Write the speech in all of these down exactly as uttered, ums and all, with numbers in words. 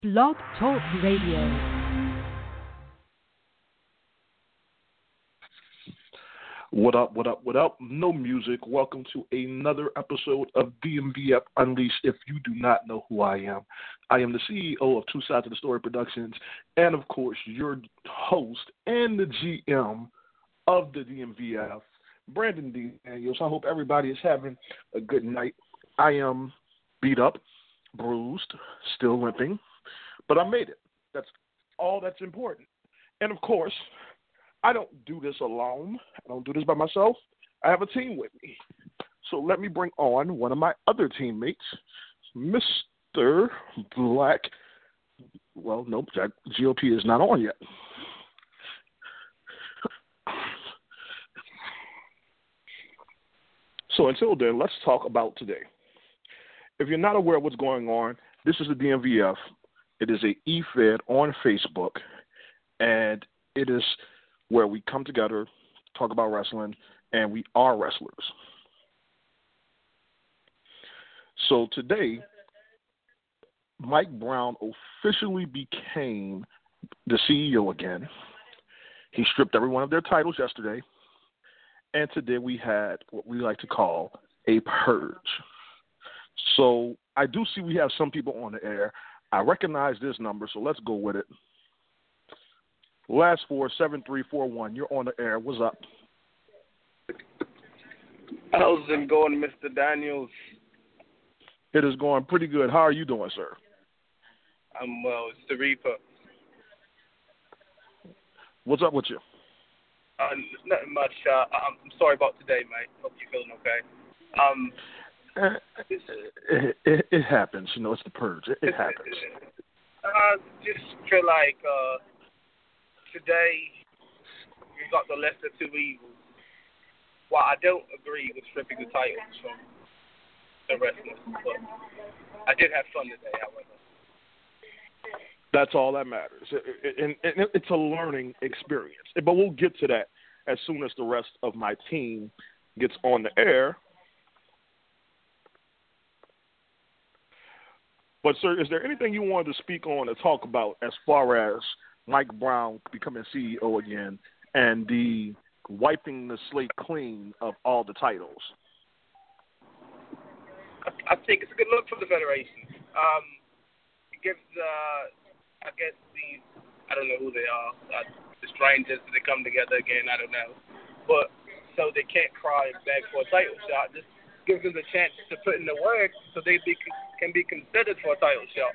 Blog Talk Radio. What up, what up, what up? No music. Welcome to another episode of D M V F Unleashed. If you do not know who I am, I am the C E O of Two Sides of the Story Productions and, of course, your host and the G M of the D M V F, Brandon D. Daniels. I hope everybody is having a good night. I am beat up, bruised, still limping, but I made it. That's all that's important. And, of course, I don't do this alone. I don't do this by myself. I have a team with me. So let me bring on one of my other teammates, Mister Black. Well, nope, G O P is not on yet. So until then, let's talk about today. If you're not aware of what's going on, this is the D M V F. It is a E-Fed on Facebook, and it is where we come together, talk about wrestling, and we are wrestlers. So today, Mike Brown officially became the C E O again. He stripped every one of their titles yesterday, and today we had what we like to call a purge. So I do see we have some people on the air. I recognize this number, so let's go with it. Last four, seven three four one. You're on the air. What's up? How's it going, Mister Daniels? It is going pretty good. How are you doing, sir? I'm well. It's the Reaper. What's up with you? Uh, nothing much. Uh, I'm sorry about today, mate. Hope you're feeling okay. Um, it, it, it happens. You know, it's the purge. It, it happens. I just feel like uh, today we got the lesser two evils. Well, I don't agree with stripping the titles from the wrestlers, but I did have fun today, however. That's all that matters. And it's a learning experience. But we'll get to that as soon as the rest of my team gets on the air. But, sir, is there anything you wanted to speak on or talk about as far as Mike Brown becoming C E O again and the wiping the slate clean of all the titles? I, I think it's a good look for the Federation. Um, it gives, uh, I guess, these, I don't know who they are, uh, the strangers that come together again, I don't know. But so they can't cry and beg for a title shot. Just gives them the chance to put in the work so they be, can be considered for a title shot.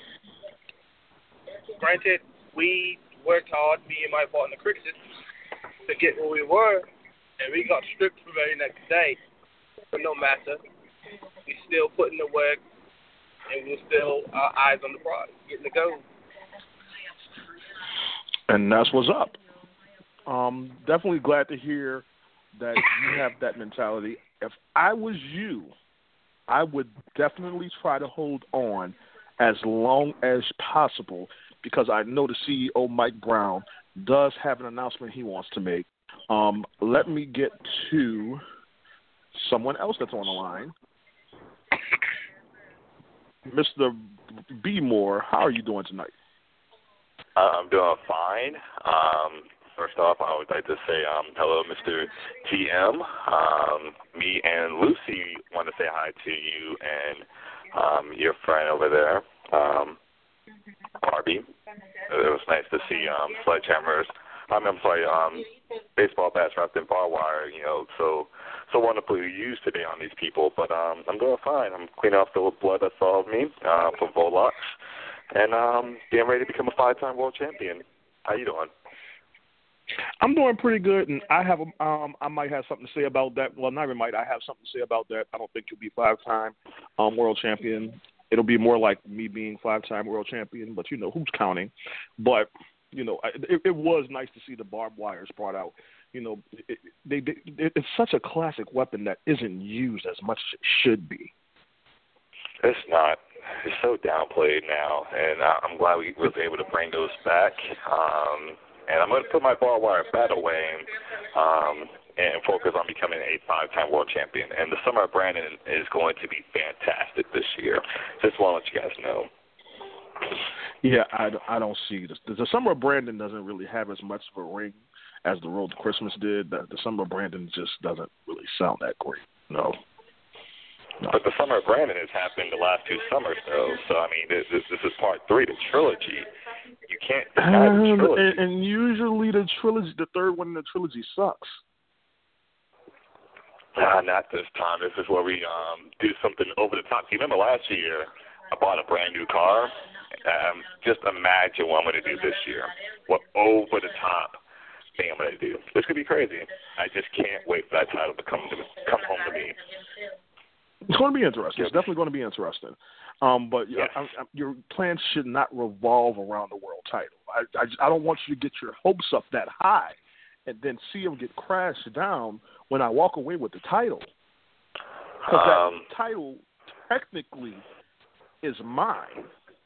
Granted, we worked hard, me and my partner Chris, to get where we were, and we got stripped the very next day. But no matter, we still put in the work, and we're still our eyes on the prize, getting the gold. And that's what's up. Um, definitely glad to hear that you have that mentality. If I was you, I would definitely try to hold on as long as possible because I know the C E O, Mike Brown, does have an announcement he wants to make. Um, let me get to someone else that's on the line. Mister B. Moore, how are you doing tonight? Uh, I'm doing fine. Um, first off, I would like to say um, hello, Mister G M. Um, me and Lucy want to say hi to you and um, your friend over there, um, Barbie. It was nice to see um, sledgehammers. I mean, I'm sorry, um, baseball bats wrapped in barbed wire. You know, so so wonderfully used today on these people. But um, I'm doing fine. I'm cleaning off the blood that's all of me uh, from Volox. And um, getting ready to become a five-time world champion. How you doing? I'm doing pretty good, and I have a, um, I might have something to say about that. Well, not even might. I have something to say about that. I don't think you'll be five-time um, world champion. It'll be more like me being five-time world champion, but, you know, who's counting? But, you know, it, it was nice to see the barbed wires brought out. You know, it, they, they, it's such a classic weapon that isn't used as much as it should be. It's not. It's so downplayed now, and uh, I'm glad we was able to bring those back. Um, and I'm going to put my barbed wire bat away and, um, and focus on becoming a five-time world champion. And the Summer of Brandon is going to be fantastic this year. Just want to let you guys know. Yeah, I, I don't see this. The Summer of Brandon doesn't really have as much of a ring as the Road to Christmas did. The, the Summer of Brandon just doesn't really sound that great. No. no. But the Summer of Brandon has happened the last two summers, though. So, I mean, this, this, this is part three, the trilogy. You can't deny um, the trilogy. And, and usually the trilogy, the third one in the trilogy sucks. Nah, not this time. This is where we um, do something over the top. You remember last year, I bought a brand new car. Um, just imagine what I'm going to do this year. What over the top thing I'm going to do. This could be crazy. I just can't wait for that title to come to come home to me. It's going to be interesting. It's definitely going to be interesting. Um, but yes. I, I, your plans should not revolve around the world title. I, I, I don't want you to get your hopes up that high and then see them get crashed down when I walk away with the title. Because um, that title technically is mine.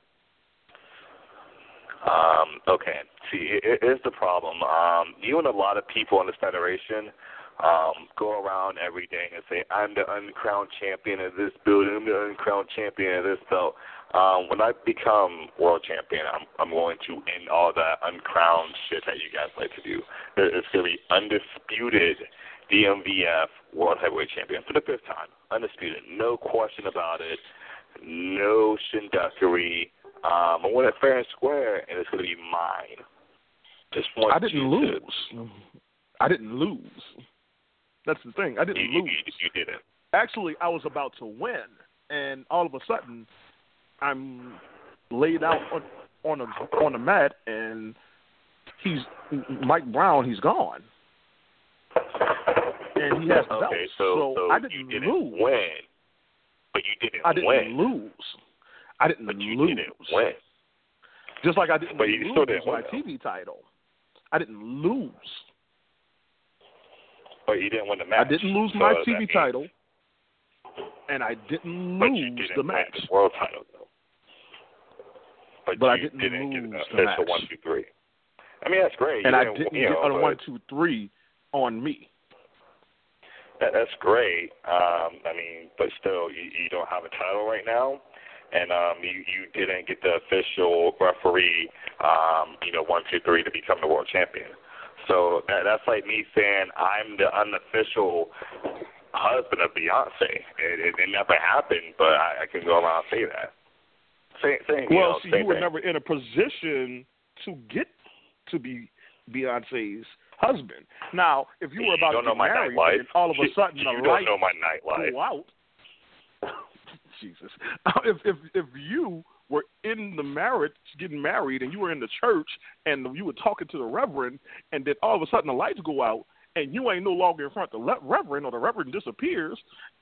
Um, okay. See, it, it is the problem. Um, you and a lot of people in this federation um, go around every day and say, I'm the uncrowned champion of this building, I'm the uncrowned champion of this belt. Um, when I become world champion, I'm, I'm going to end all that uncrowned shit that you guys like to do. It's going to be undisputed D M V F World Heavyweight Champion for the fifth time. Undisputed. No question about it. No shinduckery. Um, I win it fair and square, and it's going to be mine. Just want I didn't you lose. To... I didn't lose. That's the thing. I didn't you, lose. You, you didn't. Actually, I was about to win, and all of a sudden, I'm laid out on, on a on a mat, and he's Mike Brown. He's gone, and he has the belt. Okay, so, so I didn't, you didn't lose. win, but you didn't, I didn't win. lose. I didn't but you lose. didn't win. Just like I didn't but you lose still didn't my win, T V title. I didn't lose. But you didn't win the match. I didn't lose so my T V means... title, and I didn't but lose you didn't the win match. the world title, though. But, but you I didn't, didn't lose get the the match. official one, two, three. I mean, that's great. And you I didn't, didn't you get know, a one, two, three on me. That, that's great. Um, I mean, but still, you, you don't have a title right now. And um, you, you didn't get the official referee, um, you know, one, two, three to become the world champion. So that, that's like me saying I'm the unofficial husband of Beyonce. It, it, it never happened, but I, I can go around and say that. Same, same, you well, know, see, same you were thing. never in a position to get to be Beyonce's husband. Now, if you were about you to get married, and all of a sudden you, the you lights don't know my nightlife. go out. Jesus. If if if you were in the marriage, getting married, and you were in the church, and you were talking to the reverend, and then all of a sudden the lights go out, and you ain't no longer in front of the le- reverend, or the reverend disappears,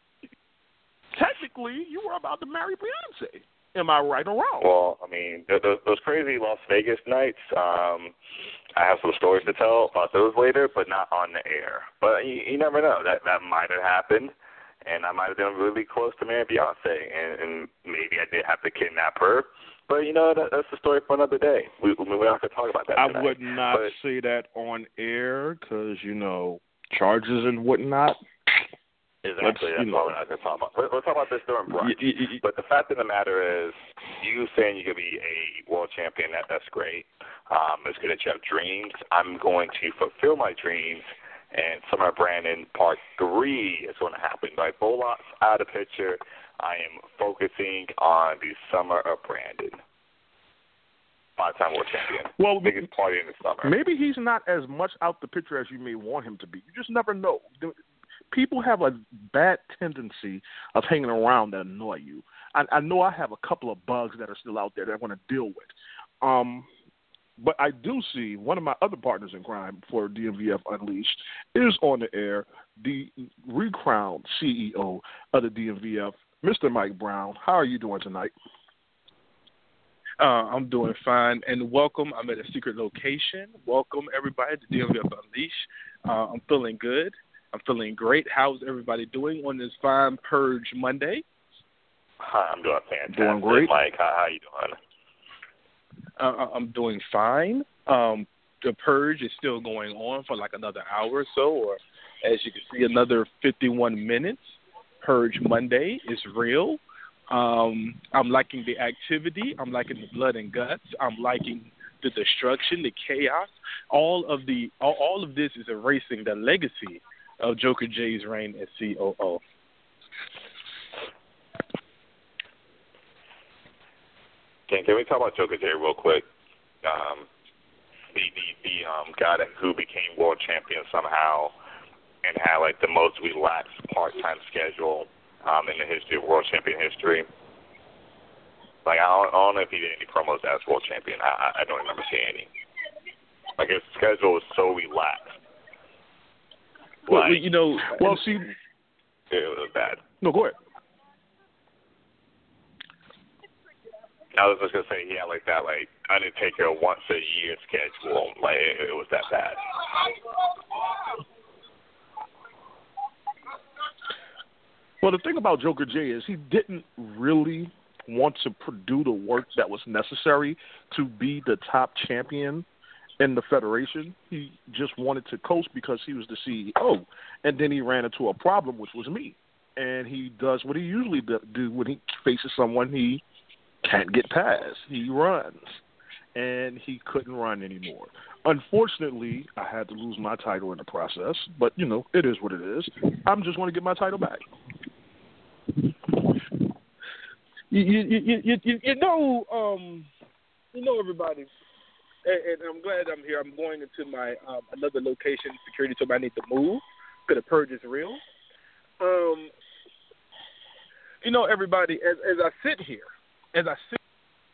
technically you were about to marry Beyonce. Am I right or wrong? Well, I mean, th- th- those crazy Las Vegas nights, um, I have some stories to tell about those later, but not on the air. But you, you never know. That that might have happened, and I might have been really close to marrying Beyonce, and, and maybe I did have to kidnap her. But, you know, that, that's a story for another day. We, we're not going to talk about that tonight. I would not but, say that on air because, you know, charges and whatnot. Exactly. That's what we're not going to talk about. Let's talk about this during brunch. Y- y- y- but the fact of the matter is, you saying you could be a world champion, that that's great. Um, it's good that you have dreams. I'm going to fulfill my dreams, and Summer of Brandon Part three is going to happen. By Bolot's out of the picture, I am focusing on the Summer of Brandon. Five-time world champion. Well, biggest party in the summer. Maybe he's not as much out the picture as you may want him to be. You just never know. People have a bad tendency of hanging around that annoy you. I, I know I have a couple of bugs that are still out there that I want to deal with. Um, but I do see one of my other partners in crime for D M V F Unleashed is on the air, the recrowned C E O of the D M V F, Mister Mike Brown. How are you doing tonight? Uh, I'm doing fine, and welcome. I'm at a secret location. Welcome, everybody, to D M V F Unleashed. Uh, I'm feeling good. I'm feeling great. How's everybody doing on this fine Purge Monday? Hi, I'm doing fantastic. Doing great. Mike, how, how you doing? Uh, I'm doing fine. Um, the Purge is still going on for like another hour or so, or as you can see, another fifty-one minutes. Purge Monday is real. Um, I'm liking the activity. I'm liking the blood and guts. I'm liking the destruction, the chaos. All of the all, all of this is erasing the legacy of Joker J's reign as C O O. Can, can we talk about Joker J real quick? Um, the the, the um, guy that, who became world champion somehow and had like the most relaxed part-time schedule um, in the history of world champion history. Like I don't, I don't know if he did any promos as world champion. I, I don't remember seeing any. Like his schedule was so relaxed. Well, like, you know, Well, see, it was bad. no, go ahead. I was just gonna say he had like that like Undertaker once a year schedule. Like it, it was that bad. Well, the thing about Joker J is he didn't really want to do the work that was necessary to be the top champion in the federation. He just wanted to coast because he was the C E O, and then he ran into a problem, which was me. And he does what he usually do when he faces someone he can't get past. He runs, and he couldn't run anymore. Unfortunately, I had to lose my title in the process, but, you know, it is what it is. I'm just going to get my title back. You, you, you, you, you know, um, you know, everybody, and, and I'm glad I'm here. I'm going into my um, another location. Security told me I need to move because the purge is real. Um, you know, everybody, as, as I sit here, as I sit,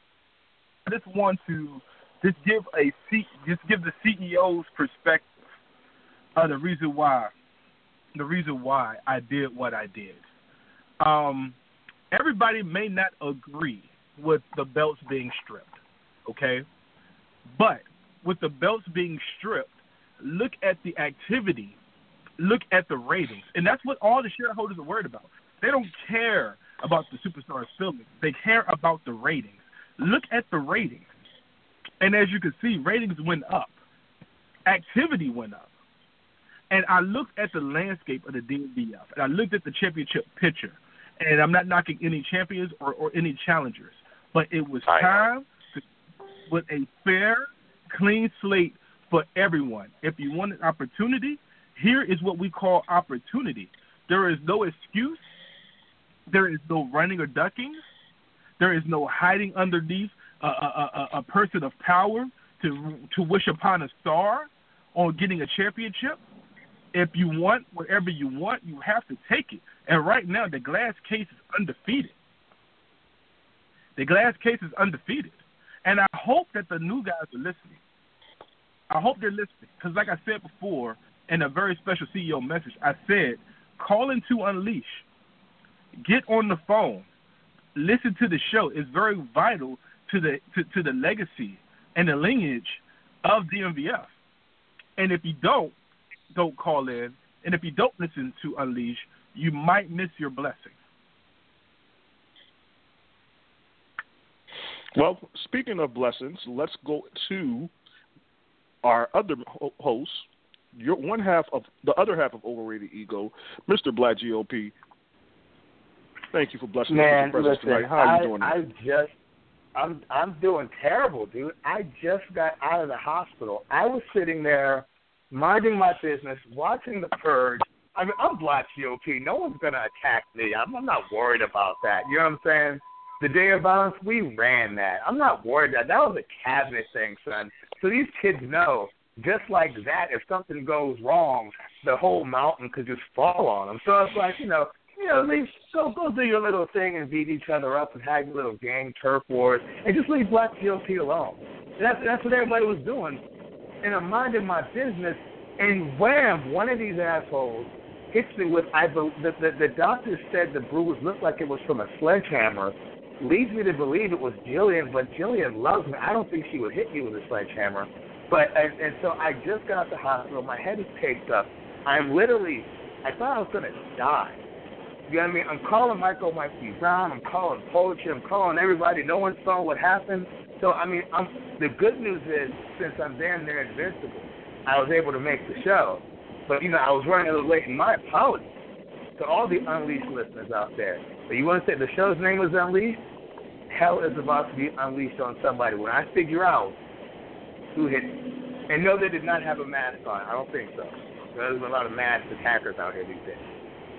I just want to just give a C, just give the C E O's perspective of the reason why, the reason why I did what I did. Um. Everybody may not agree with the belts being stripped, okay? But with the belts being stripped, look at the activity, look at the ratings, and that's what all the shareholders are worried about. They don't care about the superstars filming. They care about the ratings. Look at the ratings, and as you can see, ratings went up. Activity went up. And I looked at the landscape of the D M V F, and I looked at the championship picture. And I'm not knocking any champions or, or any challengers, but it was time to, with a fair, clean slate for everyone. If you want an opportunity, here is what we call opportunity. There is no excuse. There is no running or ducking. There is no hiding underneath a, a, a, a person of power to to wish upon a star or getting a championship. If you want whatever you want, you have to take it. And right now, the glass case is undefeated. The glass case is undefeated. And I hope that the new guys are listening. I hope they're listening. Because like I said before, in a very special C E O message, I said, call into Unleash. Get on the phone. Listen to the show. It's very vital to the to, to the legacy and the lineage of D M V F. And if you don't, don't call in. And if you don't listen to Unleash, you might miss your blessing. Well, speaking of blessings, let's go to our other host, your one half of the other half of Overrated Ego, Mister Black G O P. Thank you for blessing Man, us with your presence listen, tonight. How are I, you doing? I just, I'm, I'm doing terrible, dude. I just got out of the hospital. I was sitting there, minding my business, watching the purge. I mean, I'm Black G O P. No one's gonna attack me. I'm, I'm not worried about that. You know what I'm saying? The day of violence, we ran that. I'm not worried that that was a cabinet thing, son. So these kids know, just like that, if something goes wrong, the whole mountain could just fall on them. So it's like, you know, you know, at least go go do your little thing and beat each other up and have your little gang turf wars, and just leave Black G O P alone. And that's that's what everybody was doing. And I'm minding my business, and wham, one of these assholes hits me with, I the, the, the doctor said the bruise looked like it was from a sledgehammer. Leads me to believe it was Jillian, but Jillian loves me. I don't think she would hit me with a sledgehammer. But, and, and so I just got out the hospital. My head is taped up. I'm literally, I thought I was going to die. You know what I mean? I'm calling Michael Mikey Brown. I'm calling Poetry. I'm calling everybody. No one saw what happened. So, I mean, I'm, the good news is, since I'm damn near invincible, I was able to make the show. But, you know, I was running a little late, and my apologies to all the Unleashed listeners out there. But you want to say the show's name was Unleashed? Hell is about to be unleashed on somebody. When I figure out who hit, and no, they did not have a mask on. I don't think so. There's a lot of masked attackers out here these days.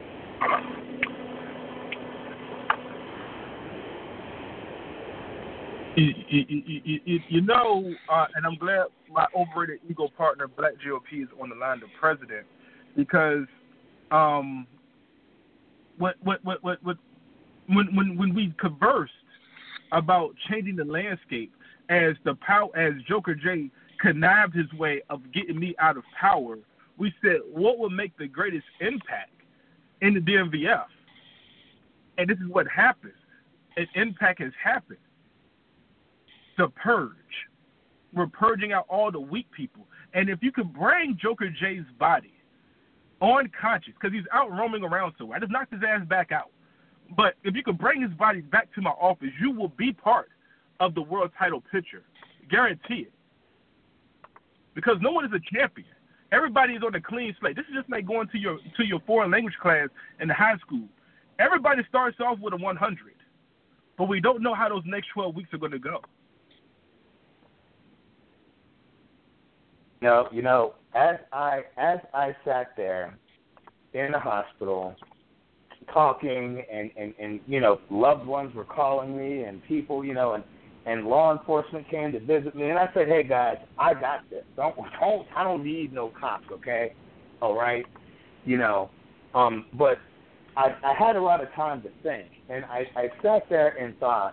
You, you, you, you, you know, uh, and I'm glad my overrated ego partner, Black G O P, is on the line, the president, because um, what, what, what, what, what, when, when, when we conversed about changing the landscape as the power, as Joker J connived his way of getting me out of power, we said, what will make the greatest impact in the D M V F? And this is what happens. An impact has happened. The purge. We're purging out all the weak people. And if you could bring Joker J's body unconscious, because he's out roaming around somewhere, I just knocked his ass back out. But if you could bring his body back to my office, you will be part of the world title picture. Guarantee it. Because no one is a champion. Everybody is on a clean slate. This is just like going to your to your foreign language class in the high school. Everybody starts off with a one hundred, but we don't know how those next twelve weeks are going to go. You know, you know, as I as I sat there in the hospital talking, and, and, and you know, loved ones were calling me, and people, you know, and, and law enforcement came to visit me, and I said, hey guys, I got this. Don't don't I don't need no cops, okay? All right, you know, um, but I I had a lot of time to think, and I, I sat there and thought,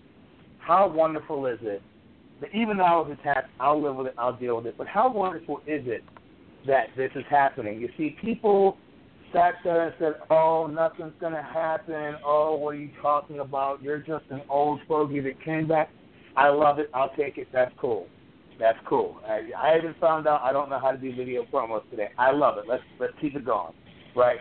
how wonderful is it? Even though I was attacked, I'll live with it, I'll deal with it. But how wonderful is it that this is happening? You see, people sat there and said, oh, nothing's going to happen. Oh, what are you talking about? You're just an old fogey that came back. I love it. I'll take it. That's cool. That's cool. I, I haven't found out. I don't know how to do video promos today. I love it. Let's let's keep it going, right?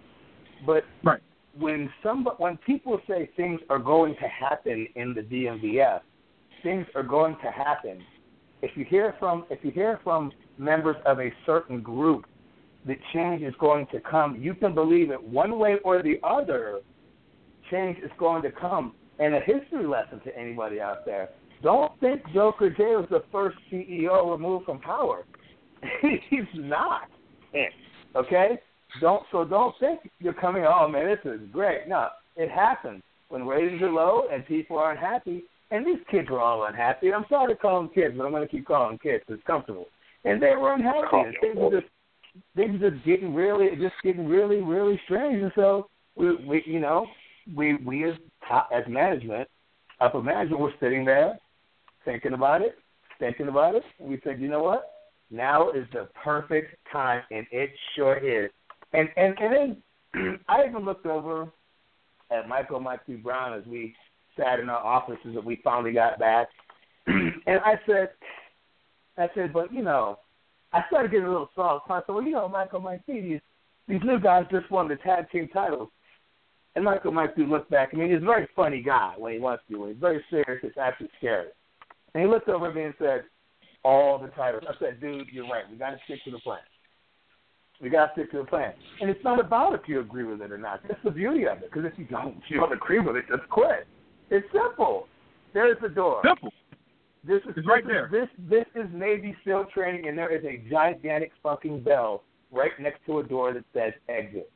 But right. when some when people say things are going to happen in the D M V F, things are going to happen. If you hear from if you hear from members of a certain group that change is going to come, you can believe it one way or the other. Change is going to come. And a history lesson to anybody out there: don't think Joker J was the first C E O removed from power. He's not. Okay? Don't so don't think you're coming. Oh man, this is great. No, it happens when ratings are low and people aren't happy. And these kids were all unhappy. I'm sorry to call them kids, but I'm going to keep calling them kids. It's comfortable. And they were unhappy. And things were just, things were just getting really, just getting really, really strange. And so we, we you know, we, we as top, as management, upper management, were sitting there thinking about it, thinking about it, and we said, you know what? Now is the perfect time, and it sure is. And and and then I even looked over at Michael Mike B. Brown as we sat in our offices that we finally got back, and I said, I said, but you know, I started getting a little soft. So I said, well, you know, Michael Mike B, these these new guys just won the tag team titles, and Michael Mike B looked back. I mean, he's a very funny guy when he wants to. When he's very serious, it's actually scary. And he looked over at me and said, all the titles. I said, dude, you're right. We got to stick to the plan. We got to stick to the plan. And it's not about if you agree with it or not. That's the beauty of it. Because if you don't, if you don't agree with it, just quit. It's simple. There's the door. Simple. This is it's this right is, there. This this is Navy SEAL training, and there is a gigantic fucking bell right next to a door that says exit.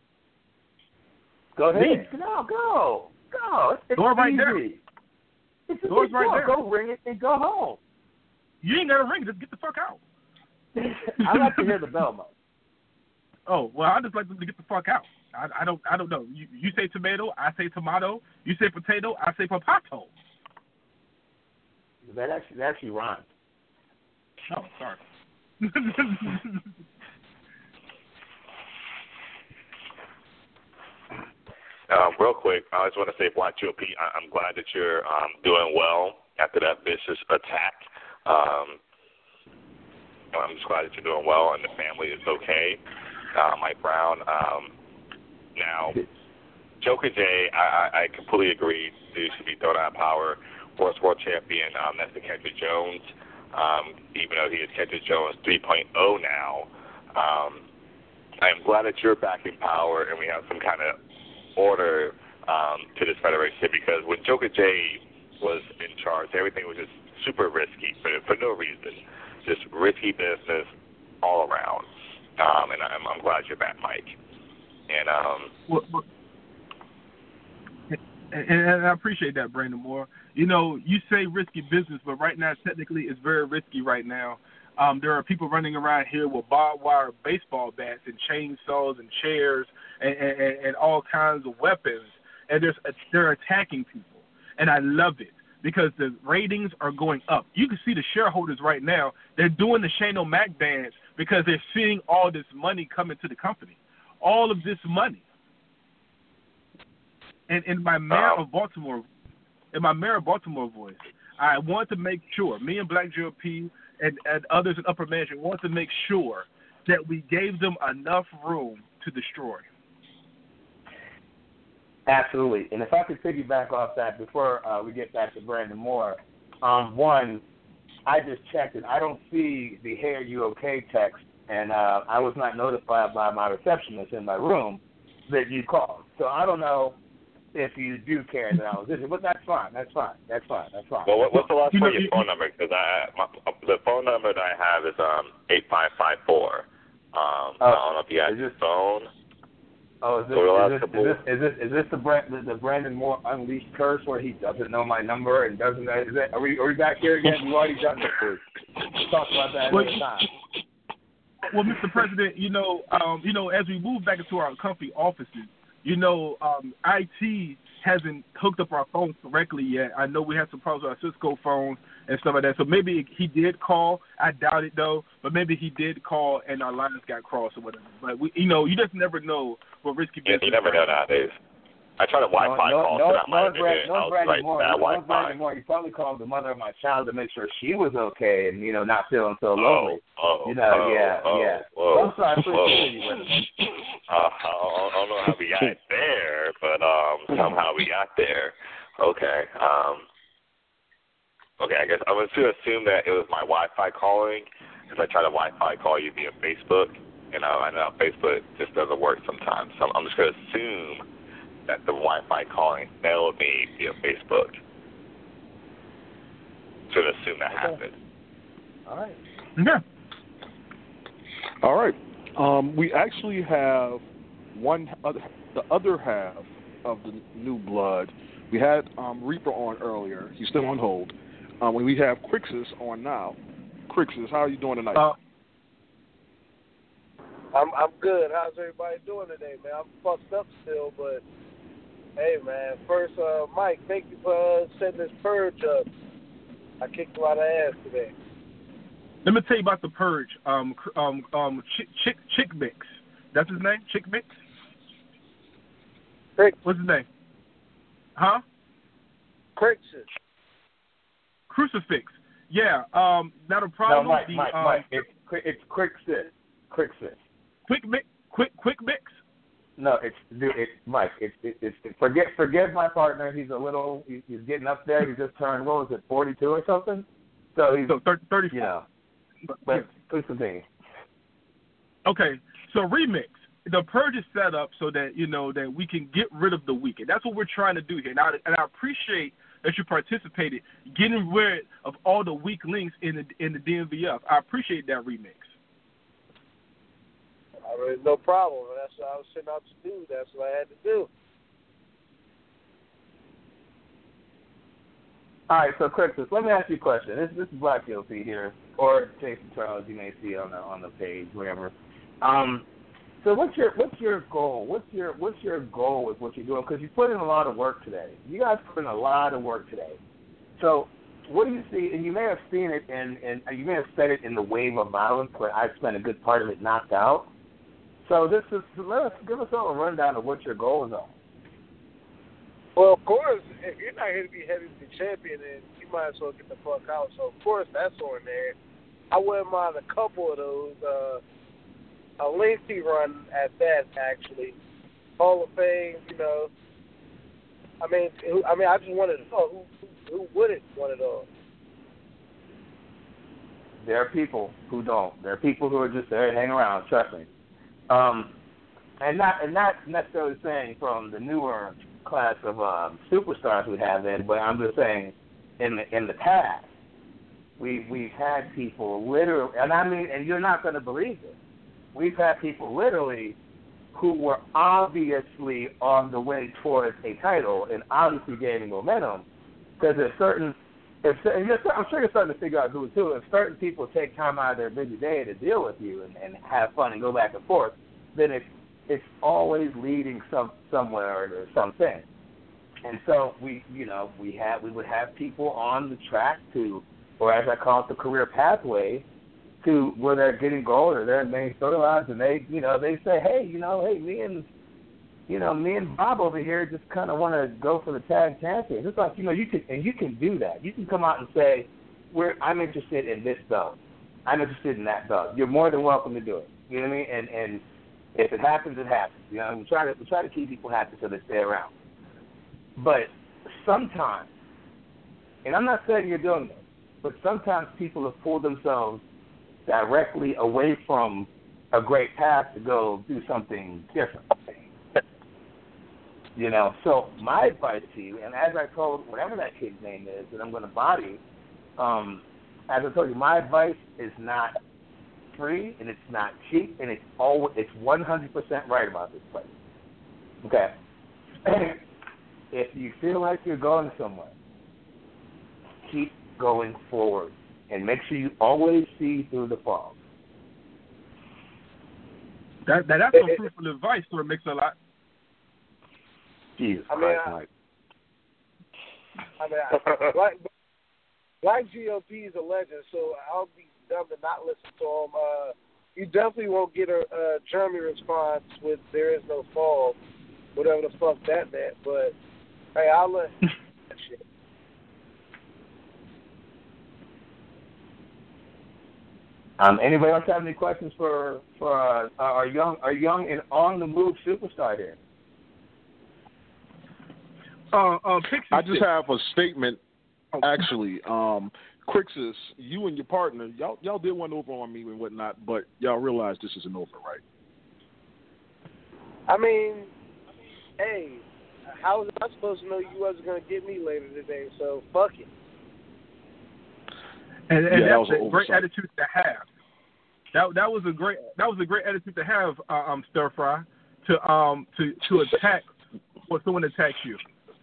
Go ahead. Me. No, go. Go. It's door right easy. there. It's a Door's big right door. there. Go ring it and go home. You ain't got to ring it. Just get the fuck out. I like to hear the bell, though. Oh, well, I just like them to get the fuck out. I, I don't I don't know. You, you say tomato, I say tomato. You say potato, I say potato. That actually that actually rhymes. Oh, sorry. um, real quick, I just want to say, Black G O P, I, I'm glad that you're um, doing well after that vicious attack. Um, I'm just glad that you're doing well and the family is okay. Uh, Mike Brown. Um, now, Joker J, I, I completely agree. He should be thrown out of power. First world champion, um, that's the Kendrick Jones. Um, even though he is Kendrick Jones three point oh now, um, I am glad that you're back in power and we have some kind of order um, to this federation, because when Joker J was in charge, everything was just super risky for, for no reason, just risky business all around. Um, and I'm, I'm glad you're back, Mike. And um, well, well, and, and I appreciate that, Brandon Moore. You know, you say risky business, but right now, technically, it's very risky right now. Um, there are people running around here with barbed wire baseball bats and chainsaws and chairs and, and, and all kinds of weapons, and there's, they're attacking people. And I love it because the ratings are going up. You can see the shareholders right now, they're doing the Shane O'Mac dance because they're seeing all this money coming to the company, all of this money. And in my mayor of Baltimore, in my mayor of Baltimore voice, I want to make sure, me and Black G O P and, and others in upper management want to make sure that we gave them enough room to destroy. Absolutely. And if I could piggyback off that before uh, we get back to Brandon Moore, um, one, I just checked it. I don't see the "Hey, are you okay?" text, and uh, I was not notified by my receptionist in my room that you called. So I don't know if you do care that I was listening, but that's fine. That's fine. That's fine. That's fine. Well, what, what's the last part of your phone number? Because I, my, the phone number that I have is um eight five five four. Um, uh, I don't know if you got your phone. Oh, is this, is this, is this, is this, is this the, Brand, the, the Brandon Moore Unleashed curse where he doesn't know my number and doesn't know, is that, are we, are we back here again? We've already done this. We'll talk about that another time. Well, Mister President, you know, um, you know, as we move back into our company offices, you know, um, I T hasn't hooked up our phones correctly yet. I know we had some problems with our Cisco phones and stuff like that. So maybe he did call. I doubt it, though. But maybe he did call and our lines got crossed or whatever. But, we, you know, you just never know what risky business. Yeah, you never know nowadays. I tried to Wi-Fi no, call no, so that no, might have been Brad, it. no, I was Brandon right, Moore, bad no, Wi-Fi. Brandon Moore. You probably called the mother of my child to make sure she was okay and, you know, not feeling so oh, lonely. Oh, you know, oh, yeah, oh, yeah. Whoa, I'm sorry, please whoa. continue with it. Uh, I, don't, I don't know how we got there, but um, somehow we got there. Okay. Um, okay, I guess I'm going to assume that it was my Wi-Fi calling because I try to Wi-Fi call you via Facebook. You know, I know Facebook just doesn't work sometimes. So I'm just going to assume that the Wi-Fi calling failed me via Facebook. So to assume that okay. happened. All right. Yeah. All right. Um, we actually have one other, the other half of the new blood. We had um, Reaper on earlier. He's still on hold. Um, we have Crixus on now. Crixus, how are you doing tonight? Uh, I'm I'm good. How's everybody doing today, man? I'm fucked up still, but hey, man. First, uh, Mike, thank you for uh, setting this purge up. I kicked a lot of ass today. Let me tell you about the purge. Um, um, um, Chick, Chick, Chick Mix. That's his name? Chick Mix? Crick. What's his name? Huh? Crixus. Crucifix. Yeah. Um, not a problem. No, Mike, the, Mike, um, Mike. It's, it's Crixus. Crixus. Quick mix. Quick, quick mix. No, it's dude. It's Mike. It's it, it's it, forget forget my partner. He's a little. He's, he's getting up there. He just turned. What was it? forty-two or something. So he's so thirty-four. You know. But, but yeah. please continue. Okay, so remix. The purge is set up so that you know that we can get rid of the weak, and that's what we're trying to do here. And I, and I appreciate that you participated, getting rid of all the weak links in the in the D M V F. I appreciate that remix. I mean, no problem. That's what I was sent out to do. That's what I had to do. All right, so Crixus, let me ask you a question. This, this is Black G O P here, or Jason Charles. You may see on the on the page, wherever. Um, so what's your what's your goal? What's your what's your goal with what you're doing? Because you put in a lot of work today. You guys put in a lot of work today. So what do you see? And you may have seen it, and and you may have said it in the wave of violence, where I spent a good part of it knocked out. So this is let us give us all a rundown of what your goals are. Well, of course, if you're not here to be heavyweight champion, then you might as well get the fuck out. So, of course, that's on there. I wouldn't mind a couple of those. Uh, a lengthy run at that, actually. Hall of Fame, you know. I mean, who, I mean, I just wanted to know who, who, who wouldn't want it all. There are people who don't. There are people who are just there to hang around. Trust me. Um, and not and not necessarily saying from the newer class of um, superstars we have in, but I'm just saying, in the in the past, we we've had people literally, and I mean, and you're not going to believe it. We've had people literally who were obviously on the way towards a title and obviously gaining momentum, because there's certain, if, and you're, I'm sure you're starting to figure out who's who. If certain people take time out of their busy day to deal with you and, and have fun and go back and forth, then it's it's always leading some somewhere or something. And so we, you know, we have we would have people on the track to, or as I call it, the career pathway, to where they're getting gold or they're in main storylines, and they, you know, they say, hey, you know, hey, me and, you know, me and Bob over here just kind of want to go for the tag champions. It's like, you know, you can, and you can do that. You can come out and say, we're, I'm interested in this belt. I'm interested in that belt. You're more than welcome to do it. You know what I mean? And and if it happens, it happens. You know, we try to we try to keep people happy so they stay around. But sometimes, and I'm not saying you're doing this, but sometimes people have pulled themselves directly away from a great path to go do something different. You know, so my advice to you, and as I told whatever that kid's name is that I'm going to body, um, as I told you, my advice is not free and it's not cheap and it's always it's one hundred percent right about this place. Okay. If you feel like you're going somewhere, keep going forward. And make sure you always see through the fog. That, that that's some fruitful advice for a Mix-a-Lot. Jesus I mean, Christ, I, I mean, I, Black, Black G O P is a legend, so I'll be dumb to not listen to him. Uh, you definitely won't get a, a Jeremy response with "There is no fog," whatever the fuck that meant. But hey, I'll let that shit. Um, anybody else have any questions for for uh, our young our young and on the move superstar here? Uh, uh, I just have a statement. Actually, um, Crixus, you and your partner, y'all y'all did one over on me and whatnot, but y'all realize this isn't over, right? I mean, hey, how was I supposed to know you wasn't gonna get me later today? So fuck it. And, and yeah, that that's was a great attitude to have. That that was a great that was a great attitude to have, uh, um, Stir Fry, to um to, to attack when someone attacks you.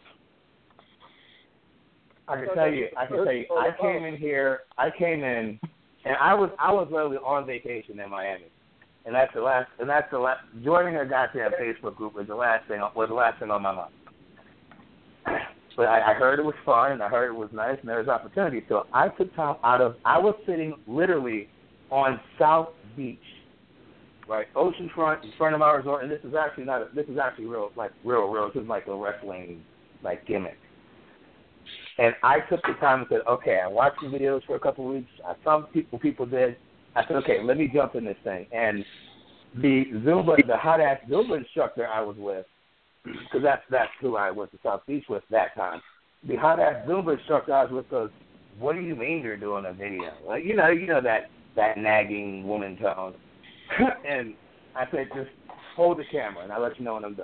I can tell you, I can tell you, I came in here, I came in, and I was I was literally on vacation in Miami, and that's the last, and that's the last. Joining a goddamn Facebook group was the last thing was the last thing on my mind. But I, I heard it was fun, and I heard it was nice, and there was opportunity. So I took time out of. I was sitting literally on South Beach, right, oceanfront, in front of our resort, and this is actually not. A, this is actually real, like real, real. This is like a wrestling, like gimmick. And I took the time and said, okay, I watched the videos for a couple of weeks. I saw people people did. I said, okay, let me jump in this thing. And the Zumba, the hot ass Zumba instructor I was with, because that's that's who I went to South Beach with that time. The hot ass Zumba instructor I was with goes, "What do you mean you're doing a video? Like you know, you know that that nagging woman tone." And I said, "Just hold the camera, and I'll let you know when I'm done."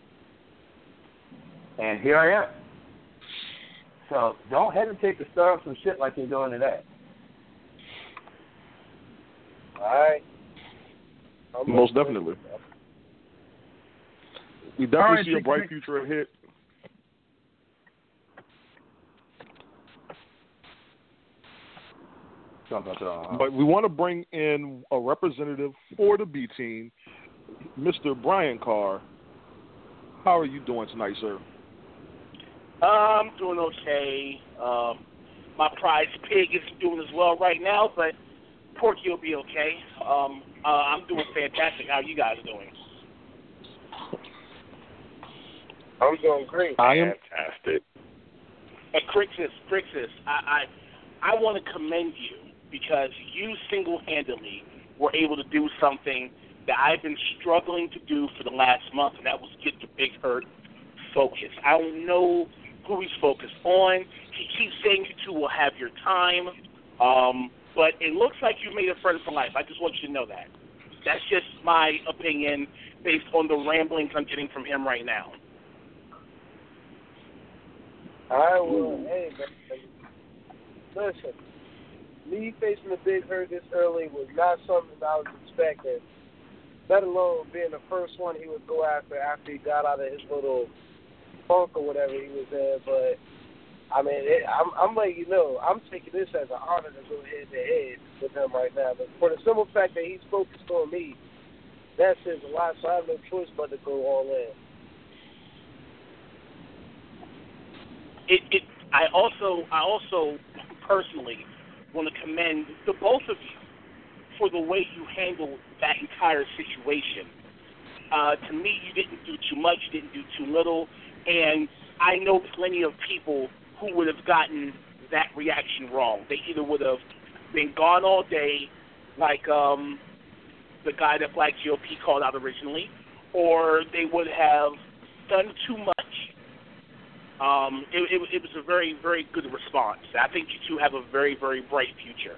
And here I am. So don't hesitate to stir up some shit like you're doing today. All right. I'm Most definitely. We definitely right, see a bright future ahead. But we want to bring in a representative for the B team, Mister Brian Carr. How are you doing tonight, sir? I'm doing okay. Um, my prize pig isn't doing as well right now, but Porky will be okay. Um, uh, I'm doing fantastic. How are you guys doing? I'm doing great. I am fantastic. And Crixus, Crixus, I, I, I want to commend you because you single-handedly were able to do something that I've been struggling to do for the last month, and that was get the Big Hurt focused. I don't know who he's focused on. He keeps saying you two will have your time, um, but it looks like you made a friend for life. I just want you to know that. That's just my opinion based on the ramblings I'm getting from him right now. All right, well, hey, man, listen, me facing the big hurt this early was not something I was expecting, let alone being the first one he would go after after he got out of his little funk or whatever he was in. But, I mean, it, I'm, I'm letting you know, I'm taking this as an honor to go head-to-head with him right now. But for the simple fact that he's focused on me, that says a lot, so I have no choice but to go all in. It, it, I also, I also personally want to commend the both of you for the way you handled that entire situation. Uh, to me, you didn't do too much, you didn't do too little, and I know plenty of people who would have gotten that reaction wrong. They either would have been gone all day, like um, the guy that Black G O P called out originally, or they would have done too much. Um, it, it, it was a very, very good response. I think you two have a very, very bright future.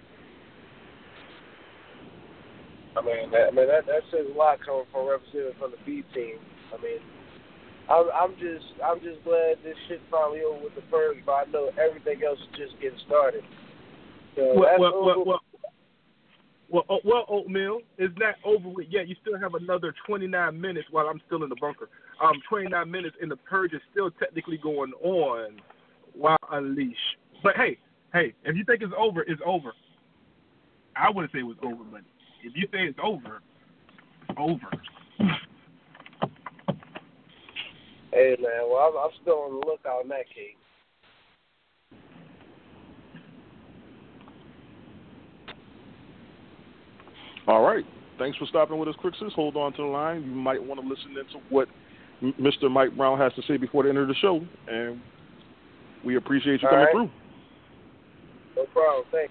I mean, that, I mean that, that says a lot coming from a representative from the B team. I mean, I'm, I'm just, I'm just glad this shit finally over with the Purge, but I know everything else is just getting started. So well, that's well, over. well, well, well, oh, well, Oatmeal, it's not over with yet. You still have another twenty-nine minutes while I'm still in the bunker. Um, twenty-nine minutes, and the Purge is still technically going on while Unleashed. But hey, hey, if you think it's over, it's over. I wouldn't say it was over, but if you say it's over, it's over. Hey, man, well, I'm, I'm still on the lookout in that case. All right. Thanks for stopping with us, Crixus. Hold on to the line. You might want to listen into what Mister Mike Brown has to say before the end of the show, and we appreciate you All coming right. through. No problem. Thanks.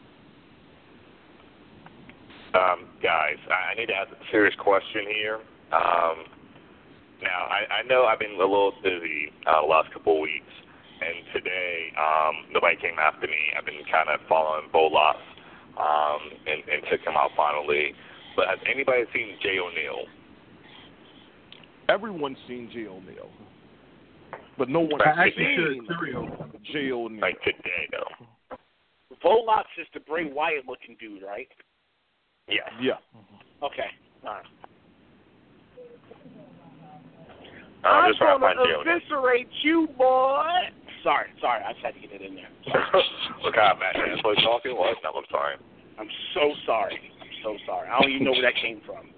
Um, guys, I need to ask a serious question here. Um, now, I, I know I've been a little busy uh, the last couple of weeks, and today um, nobody came after me. I've been kind of following Bolas um, and, and took him out finally. But has anybody seen Jay O'Neill? Everyone's seen Jay O'Neill, but no one I has actually seen should Jay O'Neill. Like today, though. Volok is the Bray Wyatt-looking dude, right? Yes. Yeah. Okay. All right. I'm just trying to gonna find Jay O'Neill. eviscerate you, boy. Sorry, sorry. I just had to get it in there. Look how Matt Chancellor talking. What? No, I'm sorry. I'm so sorry. I'm so sorry. I don't even know where that came from.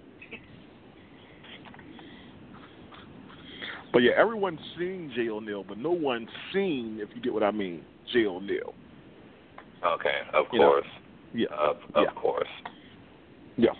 But yeah, everyone's seen Jay O'Neill, but no one's seen, if you get what I mean, Jay O'Neill. Okay, of You know, course. Yeah. Of, of yeah. course. Yeah.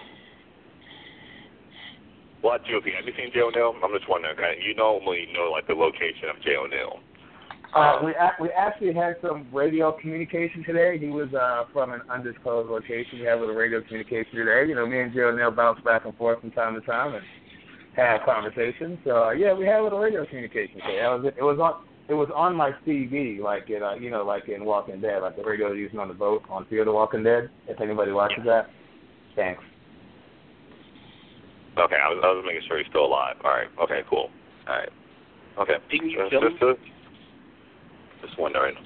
Well, Julie, have you seen Jay O'Neill? I'm just wondering. You normally know like the location of Jay O'Neill. Uh, we a- we actually had some radio communication today. He was uh, from an undisclosed location. We had a little radio communication today. You know, me and Jay O'Neill bounce back and forth from time to time and have conversations. So uh, yeah, we had a little radio communication today. It was it was on it was on my C V, like in uh, you know, like in Walking Dead, like the radio they're using on the boat on Fear the Walking Dead. If anybody watches that, thanks. Okay, I was, I was making sure he's still alive. All right. Okay, cool. All right. Okay. Didn't you Just, kill him? just, uh, just wondering.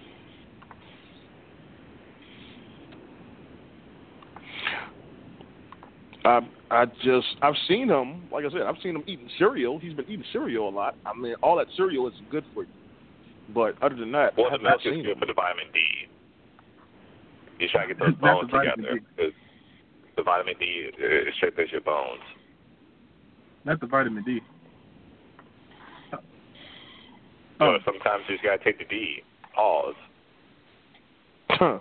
I I just I've seen him. Like I said, I've seen him eating cereal. He's been eating cereal a lot. I mean, all that cereal is good for you. But other than that, Well, I have that's not just seen good him. for the vitamin D. You try to get those That's bones the vitamin together. D. 'Cause the vitamin D it strengthens your bones. Not the vitamin D. So Oh. sometimes you just gotta take the D. Pause. Huh.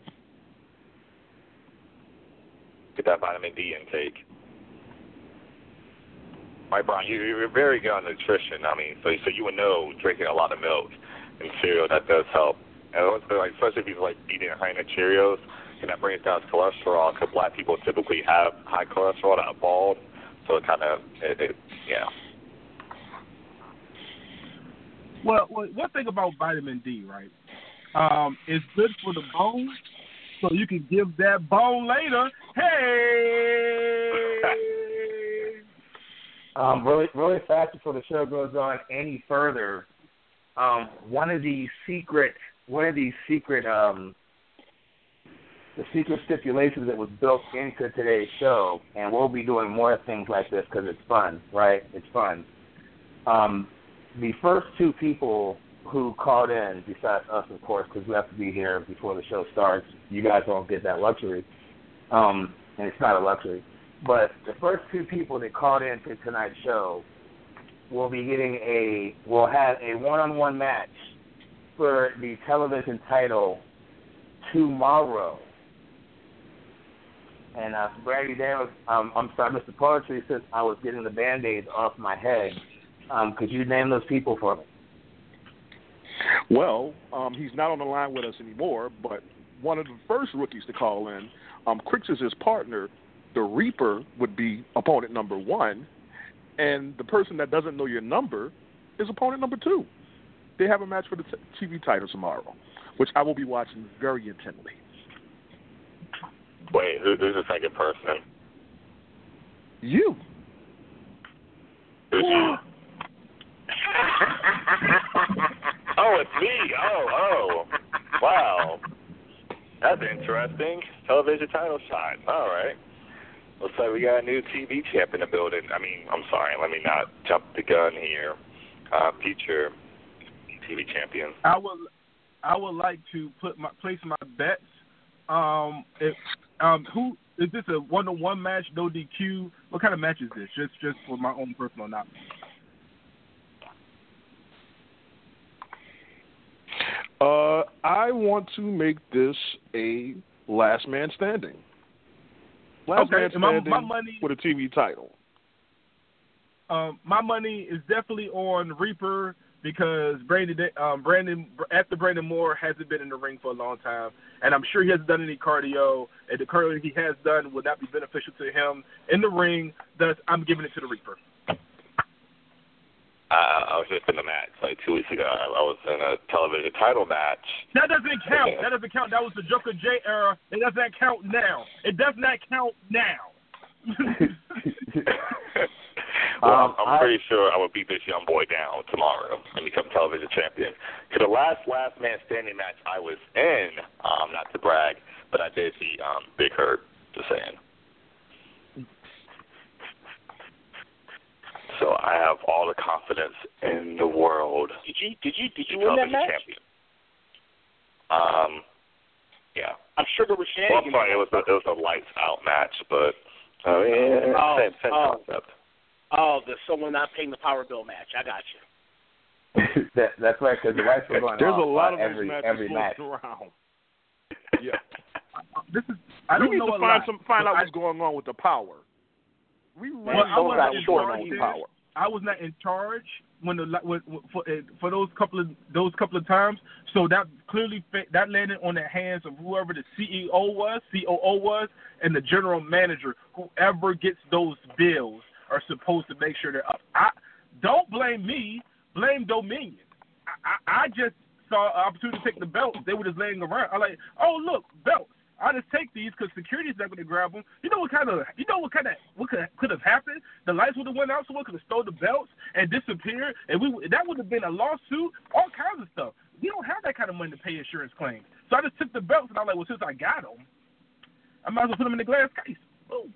Get that vitamin D intake. Right, Brian, you, you're very good on nutrition. I mean, so so you would know drinking a lot of milk and cereal, that does help. And also, like, especially if you're like eating a high in Cheerios, and that brings down cholesterol. Because black people typically have high cholesterol, not bald, so it kind of, it, it, yeah. Well, well, one thing about vitamin D, right? Um, it's good for the bone, so you can give that bone later. Hey. Um, really, really fast before the show goes on any further, um, one of these secret, one of these secret, um, the secret stipulations that was built into today's show, and we'll be doing more things like this because it's fun, right? It's fun. Um, the first two people who called in, besides us, of course, because we have to be here before the show starts. You guys don't get that luxury, um, and it's not a luxury. But the first two people that called in to tonight's show will be getting a, will have a one-on-one match for the television title tomorrow. And uh, Brady Davis, um, I'm sorry, Mister Poetry, says I was getting the Band-Aids off my head. Um, could you name those people for me? Well, um, he's not on the line with us anymore, but one of the first rookies to call in, um, Crix is his partner. The Reaper would be opponent number one, and the person that doesn't know your number is opponent number two. They have a match for the t- T V title tomorrow, which I will be watching very intently. Wait, who, who's the second person? You. Who's you? Oh, it's me. Oh, oh. Wow. That's interesting. Television title shot. All right. Looks like we got a new T V champ in the building. I mean, I'm sorry. Let me not jump the gun here. Uh, future T V champion. I would, I would like to put my place my bets. Um, if um, who is this a one-on-one match? No D Q. What kind of match is this? Just, just for my own personal knowledge. Uh, I want to make this a last man standing. Last okay, man standing my, my money, for the T V title. Um, my money is definitely on Reaper because Brandon, um, Brandon, after Brandon Moore hasn't been in the ring for a long time, and I'm sure he hasn't done any cardio, and the cardio he has done will not be beneficial to him in the ring. Thus, I'm giving it to the Reaper. Uh, I was just in a match like two weeks ago. I was in a television title match. That doesn't count. That doesn't count. That was the Joker J era. It doesn't count now. It does not count now. well, um, I'm, I'm pretty I, sure I will beat this young boy down tomorrow and become television champion. To the last last man standing match I was in, um, not to brag, but I did see um, Big Hurt. Just saying. So I have all the confidence in the world. Did you did you did you win that match? Champion. Um, yeah. I'm sure there was shenanigans. Well, I'm sorry, it was a, it was a lights out match, but uh, yeah, oh, same, same oh, concept. Oh, the someone not paying the power bill match. I got you. that, that's right, because the lights were going There's off a lot of every, these matches every match. around. Yeah. This is. I don't we need know to a find lot, some find out I, what's going on with the power. We really well, I don't was have in short charge on there. power. I was not in charge when the when, for for those couple of those couple of times. So that clearly that landed on the hands of whoever the C E O was, C O O was, and the general manager. Whoever gets those bills are supposed to make sure they're up. I don't blame me. Blame Dominion. I, I, I just saw an opportunity to take the belts. They were just laying around. I'm like, oh look, belts. I just take these because security's not going to grab them. You know what kind of, you know what kind of, what could could have happened? The lights would have went out, someone could have stole the belts and disappeared, and we that would have been a lawsuit, all kinds of stuff. We don't have that kind of money to pay insurance claims. So I just took the belts and I'm like, well, since I got them, I might as well put them in the glass case. Boom.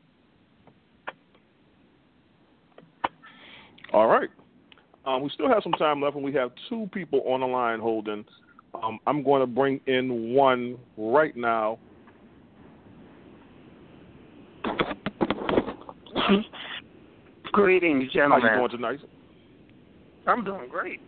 All right. Um, we still have some time left, and we have two people on the line holding. Um, I'm going to bring in one right now. Greetings, gentlemen. How you doing tonight? I'm doing great.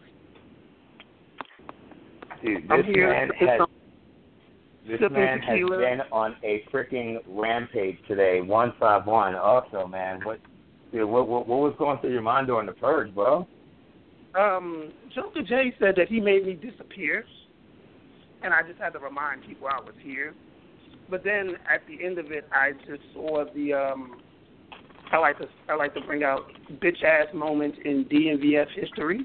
Dude, this I'm here man to has, some this sipping man tequila. has been on a freaking rampage today. One five one. Also, man, what, dude, what, what, what was going through your mind during the purge, bro? Um, Joker J said that he made me disappear, and I just had to remind people I was here. But then at the end of it, I just saw the. Um, I like to I like to bring out bitch ass moments in D M V F history.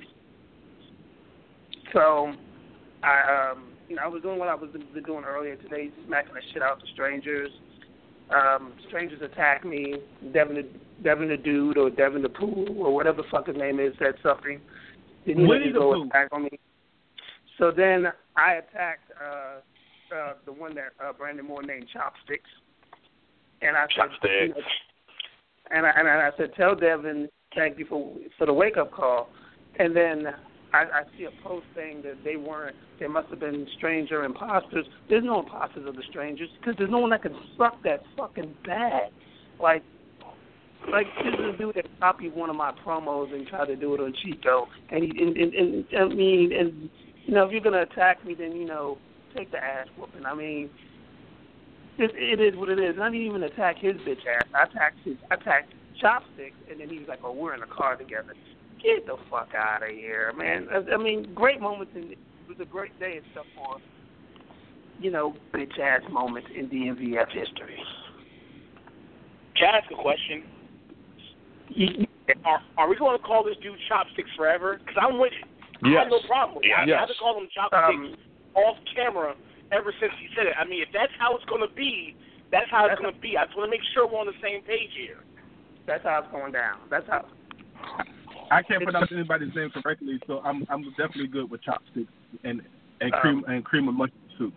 So, I um, you know I was doing what I was doing earlier today, smacking the shit out of strangers. Um, strangers attack me. Devin the Devin the dude or Devin the pool or whatever the fuck his name is said something. Then he Winnie let me the go Pooh. attack on me. So then I attacked uh, uh, the one that uh, Brandon Moore named Chopsticks. And I said, Chopsticks. you know, and I, and I said, tell Devin, thank you for for the wake up call. And then I, I see a post saying that they weren't, there must have been stranger imposters. There's no imposters of the strangers because there's no one that can suck that fucking bad. Like, like this is a dude that copied one of my promos and tried to do it on Chico. And he, and, and, and I mean, and you know, if you're gonna attack me, then you know, take the ass whooping. I mean, it, it is what it is. I didn't even attack his bitch ass. I attacked his, I attacked Chopsticks, and then he was like, "Oh, we're in a car together." Get the fuck out of here, man. I, I mean, great moments. In, it was a great day except for, you know, bitch ass moments in D M V F history. Can I ask a question? Are, are we going to call this dude Chopsticks forever? Because I'm with it. Yes. I have no problem with it. Yes. I've been calling him Chopsticks um, off camera ever since he said it. I mean, if that's how it's going to be, that's how it's going to be. I just want to make sure we're on the same page here. That's how it's going down. That's how. I can't pronounce anybody's name correctly, so I'm I'm definitely good with Chopsticks and and cream um, and cream of mushroom soup.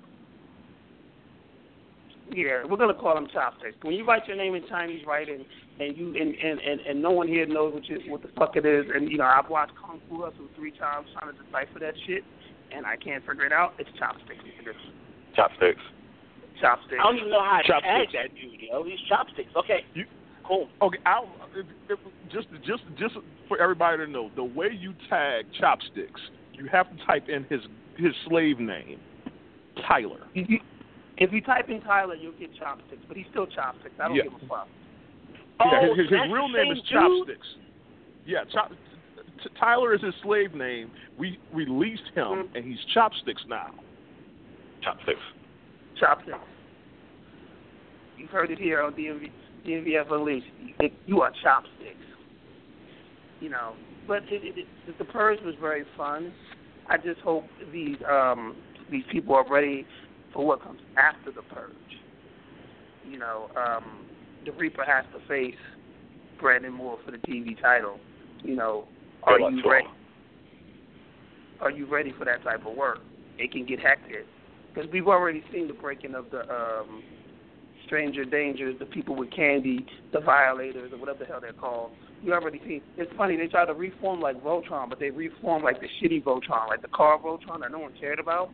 Yeah, we're gonna call them Chopsticks. When you write your name in Chinese writing, and you and, and, and, and no one here knows what you, what the fuck it is, and you know I've watched Kung Fu Hustle three times trying to decipher that shit, and I can't figure it out. It's Chopsticks. Chopsticks. Chopsticks. I don't even know how to Chopsticks. tag that dude. You know, these Chopsticks. Okay, You, cool. okay, I'll, if, if, just just just for everybody to know, the way you tag Chopsticks, you have to type in his his slave name, Tyler. If you, if you type in Tyler, you'll get Chopsticks, but he's still Chopsticks. I don't Yeah. give a fuck. Yeah, Oh, his, his that's real the name same is dude? Chopsticks. Yeah, Chop, T- Tyler is his slave name. We released him, Mm-hmm. and he's Chopsticks now. Chopsticks. Chopsticks. You've heard it here on D M V, D M V F Unleashed. You, you are Chopsticks. You know, but it, it, it, the Purge was very fun. I just hope these um, these people are ready for what comes after the Purge. You know, um, the Reaper has to face Brandon Moore for the T V title. You know, are you ready? Are you ready for that type of work? It can get hectic because we've already seen the breaking of the um, Stranger Dangers, the people with candy, the Violators, or whatever the hell they're called. You already see. It's funny, they try to reform like Voltron, but they reform like the shitty Voltron, like the car Voltron that no one cared about.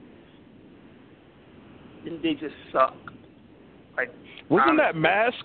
And they just suck. Like Wasn't honestly. that Mask?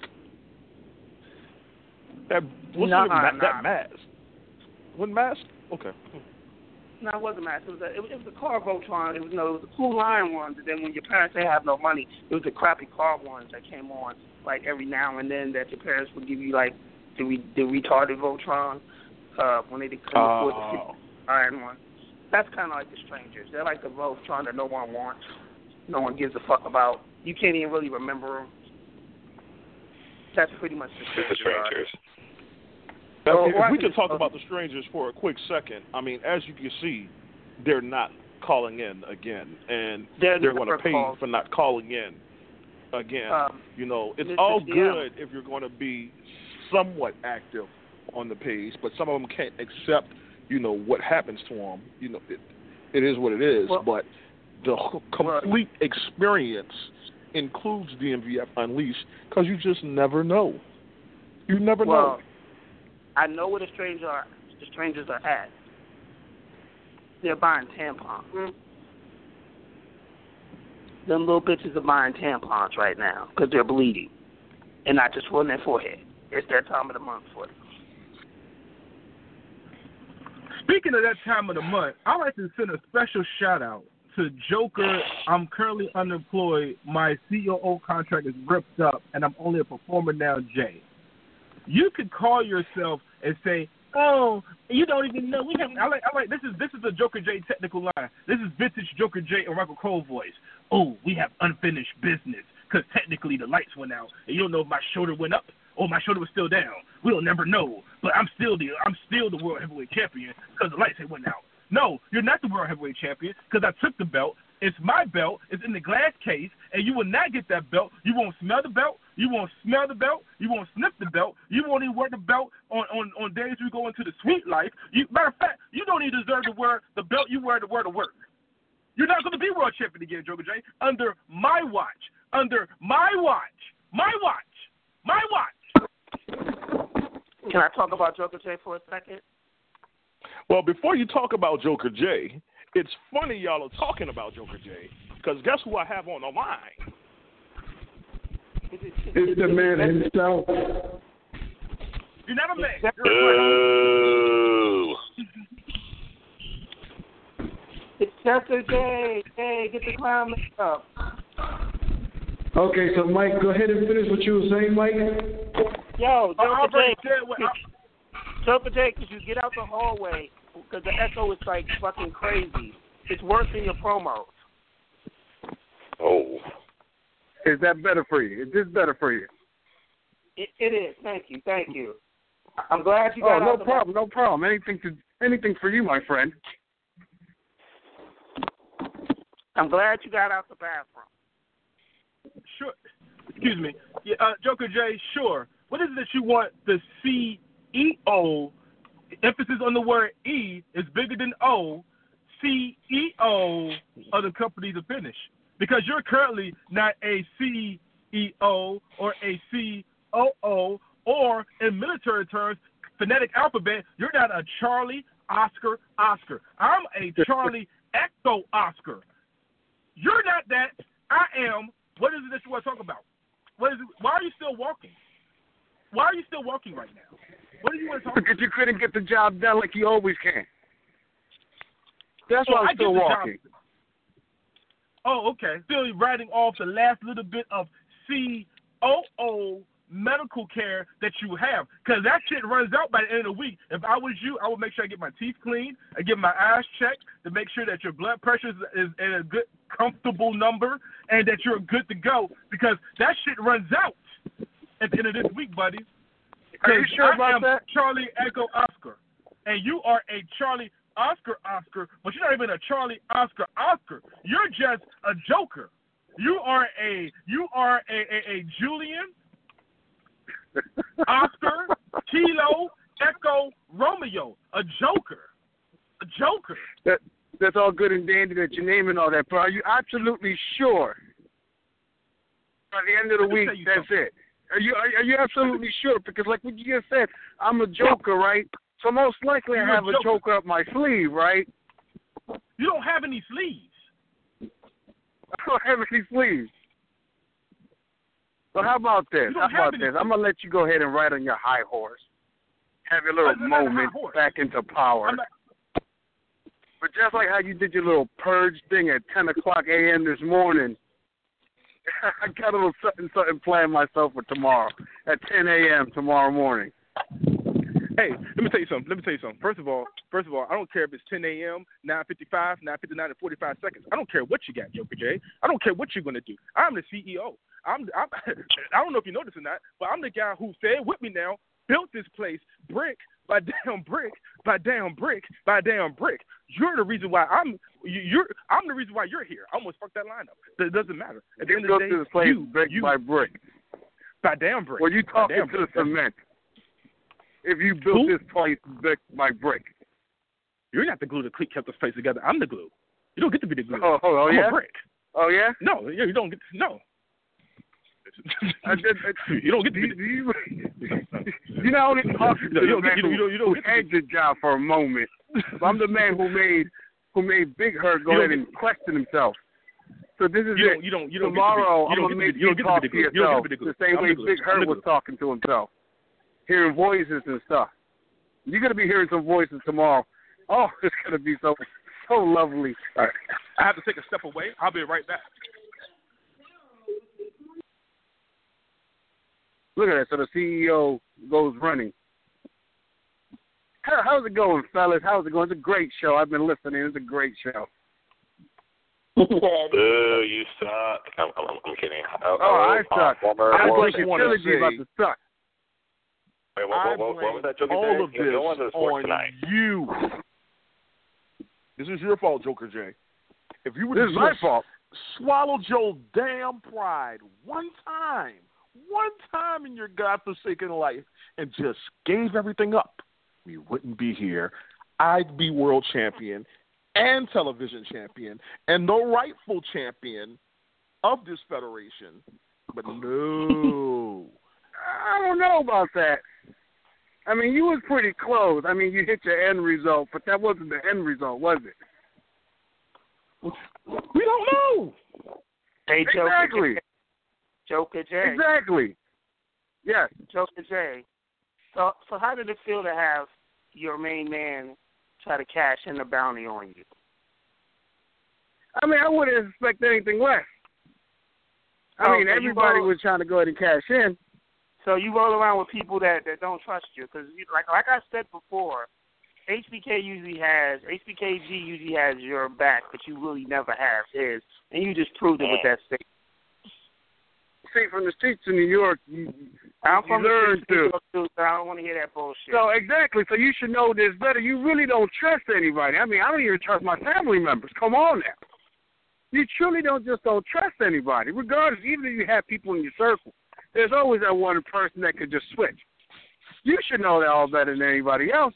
That wasn't Nah, it ma- nah. that Mask? Wasn't Mask? Okay. No, it wasn't Mask. It was a, it was, it was a car Voltron. It was, no, it was the cool line ones. And then when your parents didn't have no money, it was the crappy car ones that came on like every now and then that your parents would give you like the re, the retarded Voltron uh, when they couldn't afford the Oh. iron one. That's kind of like the Strangers. They're like the Voltron that no one wants, no one gives a fuck about. You can't even really remember them. That's pretty much the It's the Strangers. strangers. Now, So, if why we did could talk it- about the Strangers for a quick second, I mean, as you can see, they're not calling in again, and They're they're going to never pay called. for not calling in again. Um, you know, it's Mister all D M. good if you're going to be somewhat active on the page, but some of them can't accept, you know, what happens to them. You know, it, it is what it is, Well- but the whole complete experience includes D M V F Unleashed because you just never know. You never well, know. I know where the strangers are. The strangers are at. They're buying tampons. Mm. Them little bitches are buying tampons right now because they're bleeding, and not just on their forehead. It's their time of the month for them. Speaking of that time of the month, I'd like to send a special shout out to Joker. I'm currently unemployed. My C O O contract is ripped up, and I'm only a performer now, Jay. You could call yourself and say, "Oh, you don't even know we have." I like, I like. This is this is a Joker J technical line. This is vintage Joker J and Michael Cole voice. Oh, we have unfinished business because technically the lights went out, and you don't know if my shoulder went up or my shoulder was still down. We'll never know. But I'm still the I'm still the world heavyweight champion because the lights had went out. No, you're not the world heavyweight champion because I took the belt. It's my belt. It's in the glass case, and you will not get that belt. You won't smell the belt. You won't smell the belt. You won't sniff the belt. You won't even wear the belt on, on, on days you go into the sweet life. You, matter of fact, you don't even deserve to wear the belt you wear to wear to work. You're not going to be world champion again, Joker J, under my watch. Under my watch. My watch. My watch. Can I talk about Joker J for a second? Well, before you talk about Joker J, it's funny y'all are talking about Joker J, because guess who I have on the line? It's the man himself. You're not a man. Boo. It's Joker J. Hey, get the clown up. Okay, so Mike, go ahead and finish what you were saying, Mike. Yo, Joker J. J. Joker J, could you get out the hallway? Because the echo is like fucking crazy. It's worse than your promos. Oh. Is that better for you? Is this better for you? It, it is. Thank you. Thank you. I'm glad you got oh, out no the problem. No problem. Anything to anything for you, my friend. I'm glad you got out the bathroom. Sure. Excuse me. Yeah, uh, Joker J, sure. What is it that you want the C E O, emphasis on the word E is bigger than O, C E O of the company to finish? Because you're currently not a C E O or a C O O, or in military terms, phonetic alphabet, you're not a Charlie, Oscar, Oscar. I'm a Charlie Echo Oscar. You're not that. I am. What is it that you want to talk about? What is it? Why are you still walking? Why are you still walking right now? What do you want to talk because about? Because you couldn't get the job done like you always can. That's oh, why I'm I still walking. Job. Oh, okay. Still writing off the last little bit of C O O medical care that you have, because that shit runs out by the end of the week. If I was you, I would make sure I get my teeth cleaned, I get my eyes checked to make sure that your blood pressure is, is in a good, comfortable number, and that you're good to go, because that shit runs out at the end of this week, buddy. Are you sure I about am that? Charlie Echo Oscar, and you are a Charlie Oscar Oscar, but you're not even a Charlie Oscar Oscar. You're just a joker. You are a you are a, a, a Julian Oscar Kilo Echo Romeo, a joker, a joker. That that's all good and dandy that you're naming all that, but are you absolutely sure? By the end of the week, that's something. it. Are you are, are you absolutely sure? Because like what you just said, I'm a joker, right? So most likely You're I have a a joker. joker up my sleeve, right? You don't have any sleeves. I don't have any sleeves. So how about this? How about this? I'm gonna let you go ahead and ride on your high horse. Have your little moment back into power. Not... But just like how you did your little purge thing at ten o'clock a.m. this morning, I got a little something, something planned myself for tomorrow at ten a.m. tomorrow morning. Hey, let me tell you something. Let me tell you something. First of all, first of all, I don't care if it's ten a.m., nine fifty-five, nine fifty-nine, and forty-five seconds. I don't care what you got, Joker J. I don't care what you're gonna do. I'm the C E O. I'm, I'm. I don't know if you know this or not, but I'm the guy who said with me now, built this place brick by damn brick by damn brick by damn brick. You're the reason why I'm. You're. I'm the reason why you're here. I almost fucked that line up. It doesn't matter. At the you end built of the day, this place you, brick you, by brick. By damn brick. Well, you talking to brick. the cement. If you built Who? this place brick by brick. You're not the glue that kept this place together. I'm the glue. You don't get to be the glue. Oh, oh, oh I'm yeah? a brick. Oh, yeah? No, you you don't get to, no. I did, I, you don't get to be the, you, you not only talking to you the don't man get, you, who, don't, you don't who get had your job for a moment. But I'm the man who made who made Big Hurt go You ahead don't and question himself. So this is You it. don't, you don't, you don't Tomorrow, get to be, you I'm don't going to make you, you talk to yourself you the same I'm way the Big Hurt was talking to himself, hearing voices and stuff. You're going to be hearing some voices tomorrow. Oh, it's going to be so so lovely. All right. I have to take a step away. I'll be right back. Look at that. So the C E O goes running. How, how's it going, fellas? How's it going? It's a great show. I've been listening. It's a great show. Boo, you suck. I'm, I'm, I'm kidding. Oh, oh I suck. Uh, former, I former, think your trilogy about to suck. Wait, what, what, what, what was that joke? all of this no one does sports on tonight. you. This is your fault, Joker J. If you would This is my fault. swallowed your damn pride one time, one time in your godforsaken life and just gave everything up, we wouldn't be here. I'd be world champion and television champion and the rightful champion of this federation. But no. I don't know about that. I mean, you was pretty close. I mean, you hit your end result, but that wasn't the end result, was it? We don't know. Hey, exactly. Joker J. Exactly. Yes. Joker J. So, so how did it feel to have your main man try to cash in the bounty on you? I mean, I wouldn't expect anything less. I Oh, mean, so you everybody roll- was trying to go ahead and cash in. So you roll around with people that, that don't trust you, because like like I said before, H B K usually has H B K G usually has your back, but you really never have his, and you just proved it with that statement. See, from the streets of New York, you, I'm you from learn the to. streets of New York, so I don't want to hear that bullshit. So exactly. So you should know this better. You really don't trust anybody. I mean, I don't even trust my family members. Come on now. You truly don't just don't trust anybody, regardless. Even if you have people in your circle, there's always that one person that could just switch. You should know that all better than anybody else.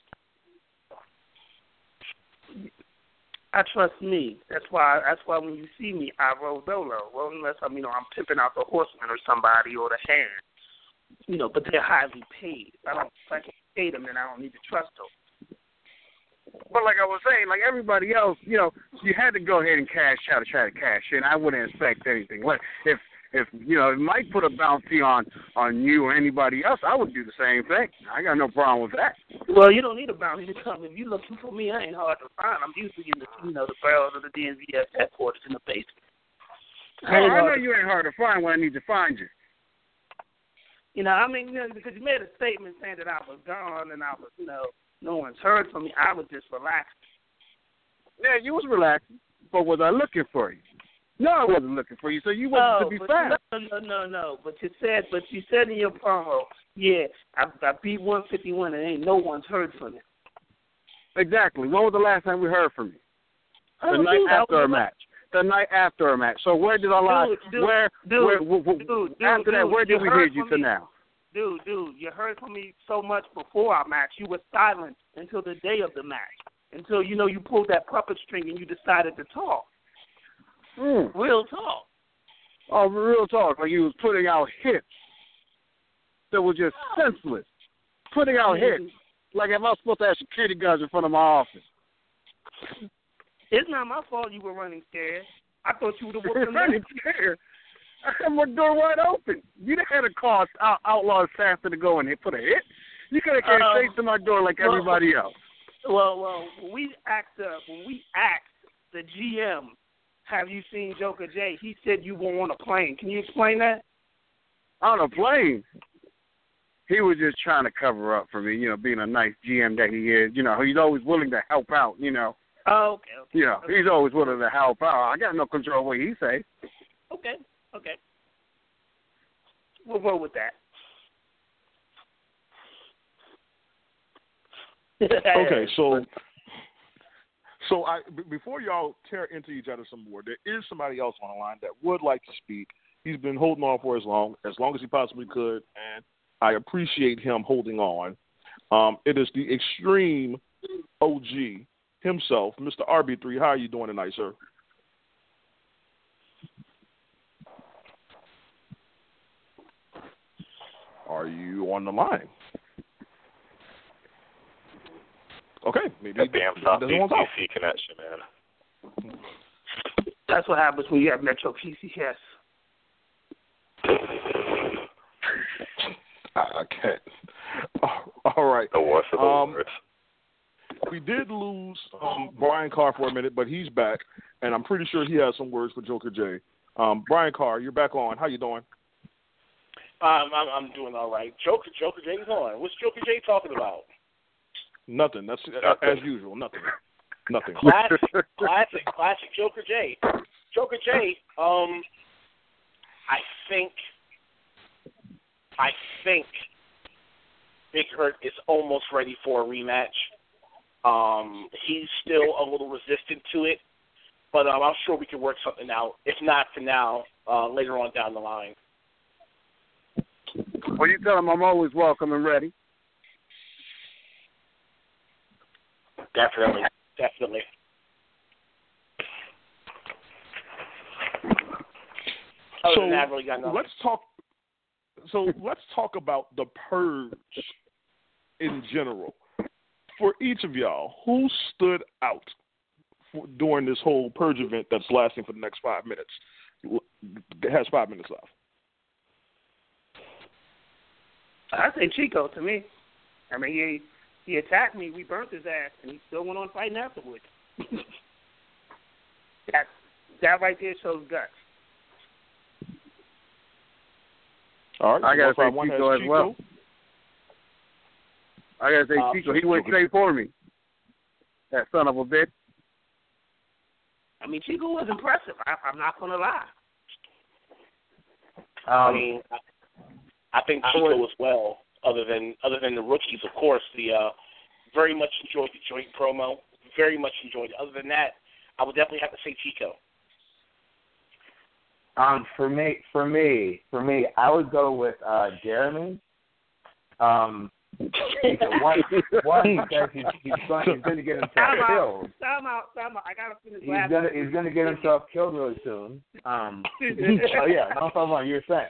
I trust me. That's why. That's why when you see me, I roll dolo. Well, unless I'm, you know, I'm pimping out the horseman or somebody or the hand, you know. But they're highly paid. I don't. If I can't pay them, then I don't need to trust them. But like I was saying, like everybody else, you know, you had to go ahead and cash out to try to cash in. I wouldn't expect anything less. If if you know, it might put a bounty on on you or anybody else, I would do the same thing. I got no problem with that. Well, you don't need a bounty to come. If you're looking for me, I ain't hard to find. I'm usually in the, you know, the barrels of the D M V F headquarters in the basement. Oh, I know you ain't hard to find when I need to find you. You know, I mean, you know, because you made a statement saying that I was gone and I was, you know, no one's heard from me. I was just relaxed. Yeah, you was relaxing, but was I looking for you? No, I wasn't looking for you, so you wasn't no, to be but found. No, no, no, no. But you said, but you said in your promo, yeah, I, I beat one fifty-one and ain't no one's heard from me. Exactly. When was the last time we heard from you? The Oh, night dude, after I a match. The night after a match. So where did our last? Dude, dude, where? dude, where, where, where dude, dude, after that, dude, where did you we heard hear you from to me. now? Dude, dude, you heard from me so much before our match. You were silent until the day of the match. Until, you know, you pulled that puppet string and you decided to talk. Mm. Real talk. Oh, real talk. Like you was putting out hits that were just senseless. Putting out hits. Like if I was supposed to have security guards in front of my office. It's not my fault you were running scared. I thought you would have whooped them running down. scared. I had my door wide open. You didn't have to call out, outlaw assassin to go and hit, put a hit. You could have came Um, straight to my door like well, everybody else. Well, well, when we asked, uh, when we asked the G M, have you seen Joker J? He said you were on a plane. Can you explain that? On a plane. He was just trying to cover up for me, you know, being a nice G M that he is. You know, he's always willing to help out, you know. Oh, okay, okay. You know, okay. he's always willing to help out. I got no control of what he say. Okay, okay. We'll roll with that. Okay, so so I b- before y'all tear into each other some more, there is somebody else on the line that would like to speak. He's been holding on for as long as long as he possibly could, and I appreciate him holding on. Um, it is the Extreme O G himself, Mister R B three. How are you doing tonight, sir? Are you on the line? Okay, maybe that damn South doesn't want to talk. P C connection, man. That's what happens when you have Metro P C S. I, I can't. Oh, all right. The worst of the um, worst. We did lose um, Brian Carr for a minute, but he's back, and I'm pretty sure he has some words for Joker J. Um, Brian Carr, you're back on. How you doing? Um, I'm, I'm doing all right. Joker, Joker J's on. What's Joker J talking about? Nothing. That's uh, as usual. Nothing. Nothing. Classic, classic, classic Joker J. Joker J. Um, I think, I think Big Hurt is almost ready for a rematch. Um, he's still a little resistant to it, but um, I'm sure we can work something out. If not for now, uh, later on down the line. Well, you tell him I'm always welcome and ready. Definitely, definitely. So really let's talk. So let's talk about the purge in general. For each of y'all, who stood out for, during this whole purge event that's lasting for the next five minutes? It has five minutes left. I say Chico to me. I mean, he he attacked me. We burnt his ass, and he still went on fighting afterwards. that that right there shows guts. All right, I gotta say Chico, Chico as Chico. well. I gotta say Uh, Chico. He went straight for me. That son of a bitch. I mean, Chico was impressive. I, I'm not gonna lie. I Um, mean, I, I think Chico as well. Other than other than the rookies, of course, the uh, very much enjoyed the joint promo. Very much enjoyed it. Other than that, I would definitely have to say Chico. Um, for me, for me, for me, I would go with uh, Jeremy. Um, because one, one because he's, he's going he's going to get himself Time out. killed. Time out. Time out. I gotta finish. He's laughing. gonna he's gonna get himself killed really soon. Um, oh yeah, no problem. You're saying.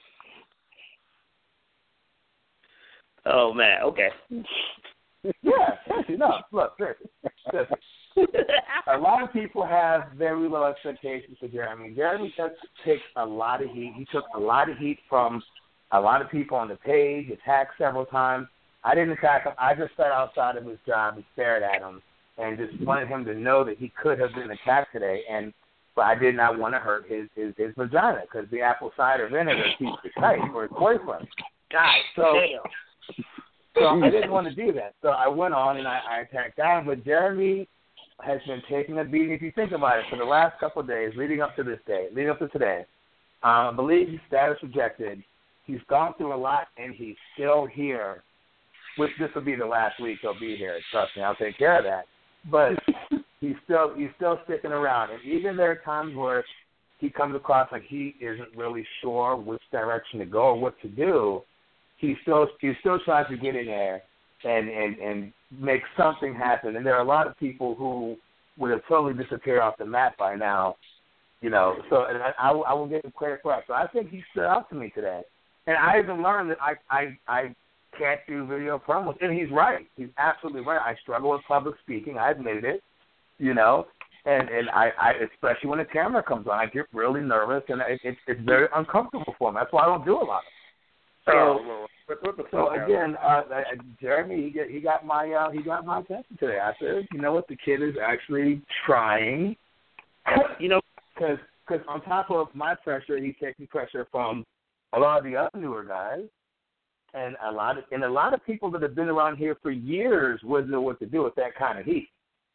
Oh man. Okay. Yeah, seriously, no. Look, seriously. seriously. A lot of people have very low expectations for Jeremy. Jeremy took, takes a lot of heat. He took a lot of heat from a lot of people on the page, attacked several times. I didn't attack him. I just sat outside of his job and stared at him and just wanted him to know that he could have been attacked today. And but I did not want to hurt his his, his vagina because the apple cider vinegar keeps it tight for his boyfriend. God So, damn. so I didn't want to do that. So I went on and I, I attacked down. But Jeremy has been taking a beating. If you think about it, for the last couple of days, leading up to this day, leading up to today, um, I believe he's status rejected. He's gone through a lot, and he's still here. Which this will be the last week he'll be here. Trust me, I'll take care of that. But he's still he's still sticking around, and even there are times where he comes across like he isn't really sure which direction to go or what to do. He still he still tries to get in there and, and, and make something happen. And there are a lot of people who would have totally disappeared off the map by now, you know. So and I, I, I will give him credit for that. So I think he stood out to me today. And I even learned that I, I, I can't do video promos. And he's right. He's absolutely right. I struggle with public speaking. I admitted it, you know. And and I, I especially when the camera comes on, I get really nervous, and it, it, it's very uncomfortable for me. That's why I don't do a lot of it. So, Oh, what, what the so fuck, again, uh, uh, Jeremy, he get, he got my uh, he got my attention today. I said, you know what, the kid is actually trying. You know, because on top of my pressure, he's taking pressure from a lot of the other newer guys, and a lot of and a lot of people that have been around here for years wouldn't know what to do with that kind of heat.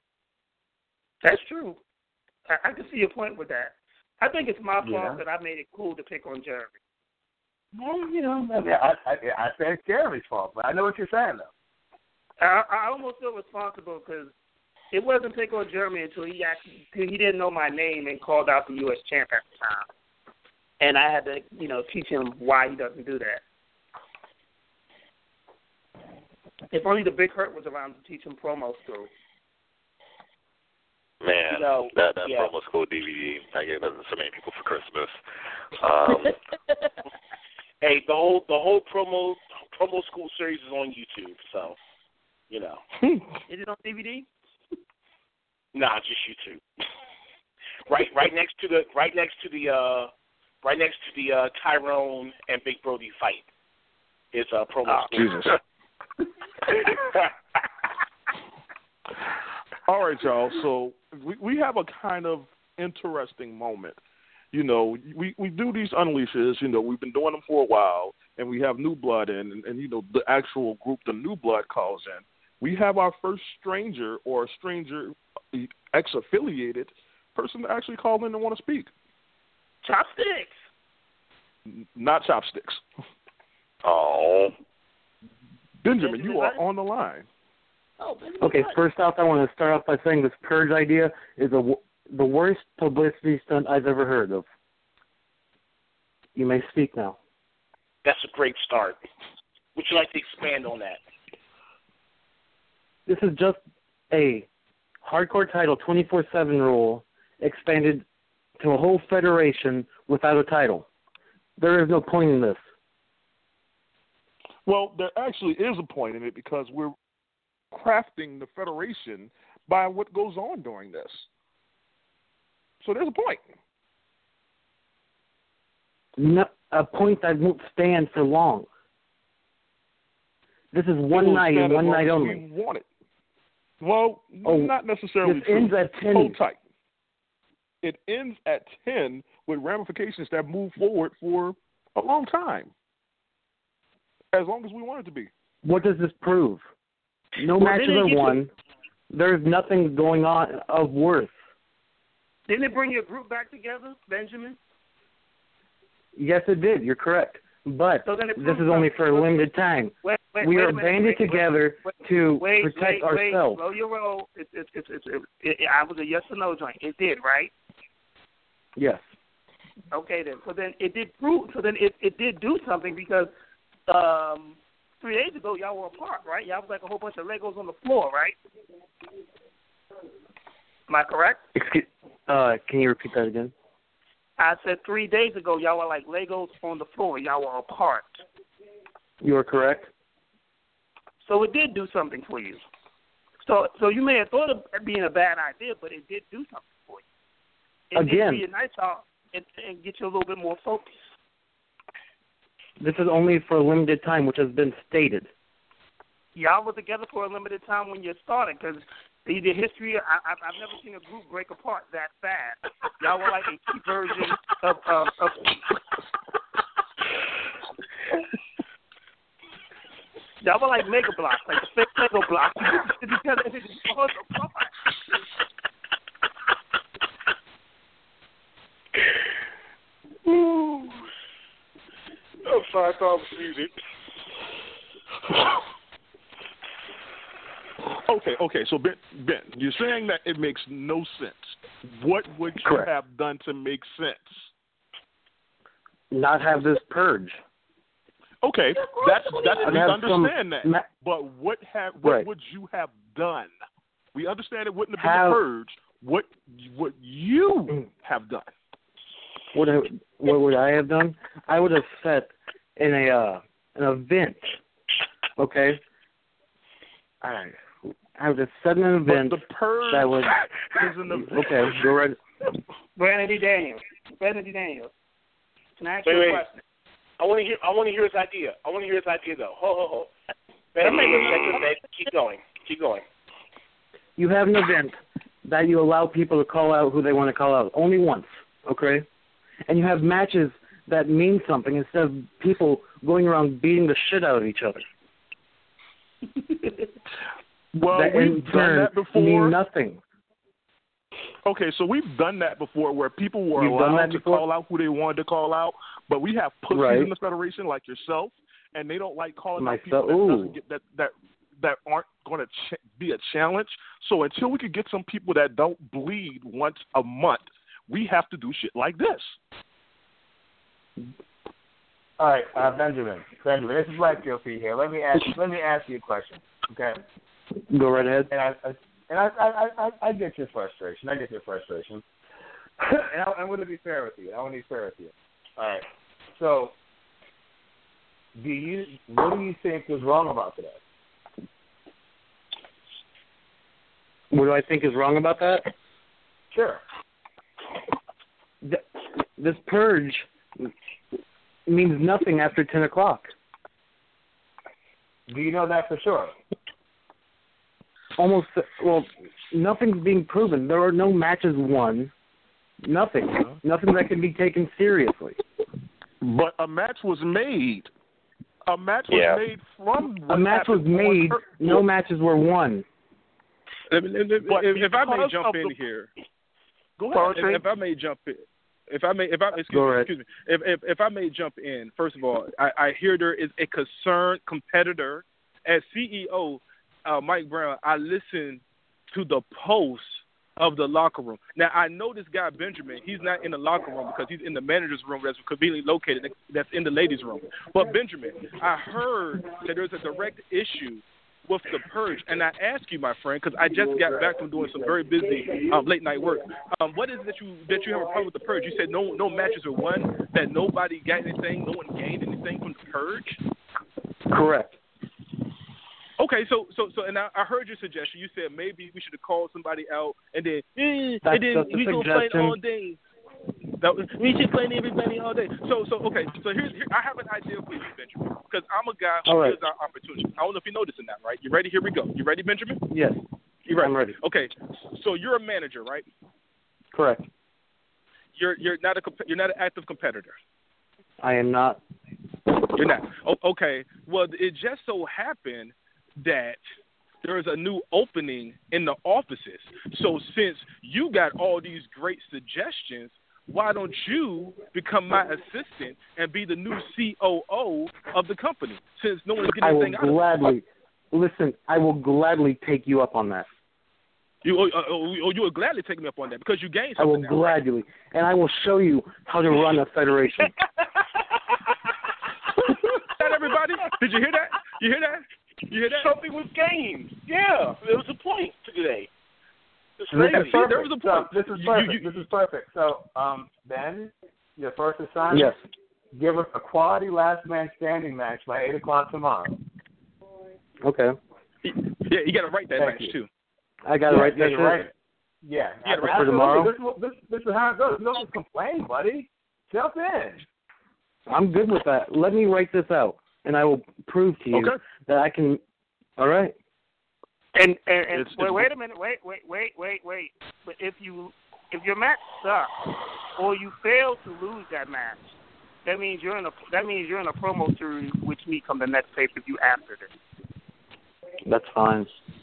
That's true. I, I can see your point with that. I think it's my fault Yeah. that I made it cool to pick on Jeremy. Well, you know, I mean, I, I, I say it's Jeremy's fault, but I know what you're saying, though. I, I almost feel responsible because it wasn't pick on Jeremy until he actually he didn't know my name and called out the U S champ at the time, and I had to you know teach him why he doesn't do that. If only the Big Hurt was around to teach him promo skills. Man, You know, that that yeah. promo school D V D, I gave that to so many people for Christmas. Um, Hey, the whole the whole promo promo school series is on YouTube, so you know. Is it on D V D? Nah, just YouTube. right, right next to the right next to the uh, right next to the uh, Tyrone and Big Brody fight is a uh, promo Oh, school. Jesus. All right, y'all. So we we have a kind of interesting moment. You know, we, we do these unleashes, you know, we've been doing them for a while, and we have New Blood in, and, and, you know, the actual group, the New Blood, calls in. We have our first stranger or a stranger ex-affiliated person to actually call in and want to speak. Chopsticks. N- Not Chopsticks. oh, Benjamin, Benjamin you are Button? on the line. Oh, Benjamin Okay, Button. first off, I want to start off by saying this purge idea is a w- the worst publicity stunt I've ever heard of. You may speak now. That's a great start. Would you like to expand on that? This is just a hardcore title twenty-four seven rule expanded to a whole federation without a title. There is no point in this. Well, there actually is a point in it because we're crafting the federation by what goes on during this. So there's a point. No, a point that won't stand for long. This is one It will night stand and as one long night as only. we want it. Well, Oh, not necessarily this true. ends at ten. Hold tight. It ends at ten with ramifications that move forward for a long time. As long as we want it to be. What does this prove? No Well, matches didn't it are get won. you- There's nothing going on of worth. Didn't it bring your group back together, Benjamin? Yes, it did. You're correct. But So then it this proves is only something. for a limited time. Wait, wait, we wait are a minute, banded wait, together wait, to wait, protect wait, wait, ourselves. Slow your roll. It's it's it's it's it, it, it, I was a yes or no joint. It did, right? Yes. Okay then. So then it did prove. So then it it did do something because um three days ago y'all were apart, right? Y'all was like a whole bunch of Legos on the floor, right? Am I correct? Excuse, uh, can you repeat that again? I said three days ago y'all were like Legos on the floor. Y'all were apart. You are correct. So it did do something for you. So so you may have thought of it being a bad idea, but it did do something for you. It Again. did reunite y'all and, and get you a little bit more focused. This is only for a limited time, which has been stated. Y'all were together for a limited time when you started, because the, the history, I, I've, I've never seen a group break apart that fast. Y'all were like a key version of, of, of y'all were like Mega Blocks, like the fake Lego blocks. Together and it just falls apart. Ooh. I'm sorry, I thought it was music. Okay, okay, so Ben, Ben, you're saying that it makes no sense. What would you Correct. have done to make sense? Not have this purge. Okay, that's that's I'd we have understand that. some ma- But what have what Right. would you have done? We understand it wouldn't have Have- been a purge. What what you have done? What I, what would I have done? I would have set in a uh, an event. Okay. I I would have set an event But the purge that would. is an event. Okay, go right. Brandon D. Daniels. Brandon D. Daniels. Can I ask Wait, you a wait. question? I want to hear. I want to hear his idea. I want to hear his idea though. Ho ho ho. Ben, ben, ben, keep going. Keep going. You have an event that you allow people to call out who they want to call out only once. Okay, and you have matches that mean something instead of people going around beating the shit out of each other. Well, that we've in done turn that before. mean nothing. Okay, so we've done that before where people were You've done allowed that to before? call out who they wanted to call out, but we have pussies Right. in the Federation like yourself, and they don't like calling out Myself- people that, ooh. doesn't get, that, that, that aren't going to ch- be a challenge. So until we can get some people that don't bleed once a month, we have to do shit like this. All right, uh, Benjamin. Benjamin, this is Black G O P here. Let me ask. Let me ask you a question. Okay. Go right ahead. And I, I and I, I, I, I get your frustration. I get your frustration. and I, I'm going to be fair with you. I want to be fair with you. All right. So, do you? What do you think was wrong about that? What do I think is wrong about that? Sure. Th- this purge means nothing after ten o'clock. Do you know that for sure? Almost, well, nothing's being proven. There are no matches won. Nothing. Nothing that can be taken seriously. But a match was made. A match was Yeah. made from what A match was happened on made. Earth. No matches were won. If, if, But if, if I may because jump of in the- here, Go ahead. if, if I may jump in, if I may, if I excuse Go me, ahead. excuse me, if, if if I may jump in, first of all, I, I hear there is a concerned competitor. As C E O, uh, Mike Brown, I listened to the post of the locker room. Now, I know this guy, Benjamin, he's not in the locker room because he's in the manager's room that's conveniently located, that's in the ladies' room. But, Benjamin, I heard that there's a direct issue with the purge, and I ask you, my friend, because I just got back from doing some very busy um, late night work. Um, what is it that you that you have a problem with the purge? You said no no matches were won, that nobody got anything, no one gained anything from the purge. Correct. Okay, so so so, and I, I heard your suggestion. You said maybe we should have called somebody out, and then eh, that's, and then that's we gonna play all day. That, we should play everybody all day. So, so okay. So here's, here, I have an idea for you, Benjamin, because I'm a guy who right. gives out opportunity. I don't know if you know this or not, right? You ready? Here we go. You ready, Benjamin? Yes. You ready? I'm ready. Okay. So you're a manager, right? Correct. You're you're not a you're not an active competitor. I am not. You're not. Oh, okay. Well, it just so happened that there is a new opening in the offices. So since you got all these great suggestions, why don't you become my assistant and be the new C O O of the company? Since no one's getting I will anything out gladly, of it. Listen, I will gladly take you up on that. You, uh, oh, you will gladly take me up on that because you gained I something. will now, gladly, right? And I will show you how to run a federation. That everybody? Did you hear that? You hear that? You hear that? Something was gained. Yeah, there was a point today. This is perfect. There was a point. So, this is perfect. You, you, this is perfect. So, um, Ben, your first assignment. Yes. Give us a quality last man standing match by eight o'clock tomorrow. Okay. Yeah, you got to write that Thank match you. too. I got to yeah, write that yeah, shit. right. Yeah. Yeah, Absolutely. for tomorrow. This, is- this, this is how it goes. You don't just complain, buddy. Jump in. I'm good with that. Let me write this out, and I will prove to you Okay. that I can. All right. And and, and It's- wait, it's- wait a minute, wait, wait, wait, wait, wait. But if you if your match sucks or you fail to lose that match, that means you're in a that means you're in a promo series which me come the next pay per view after this. That's fine.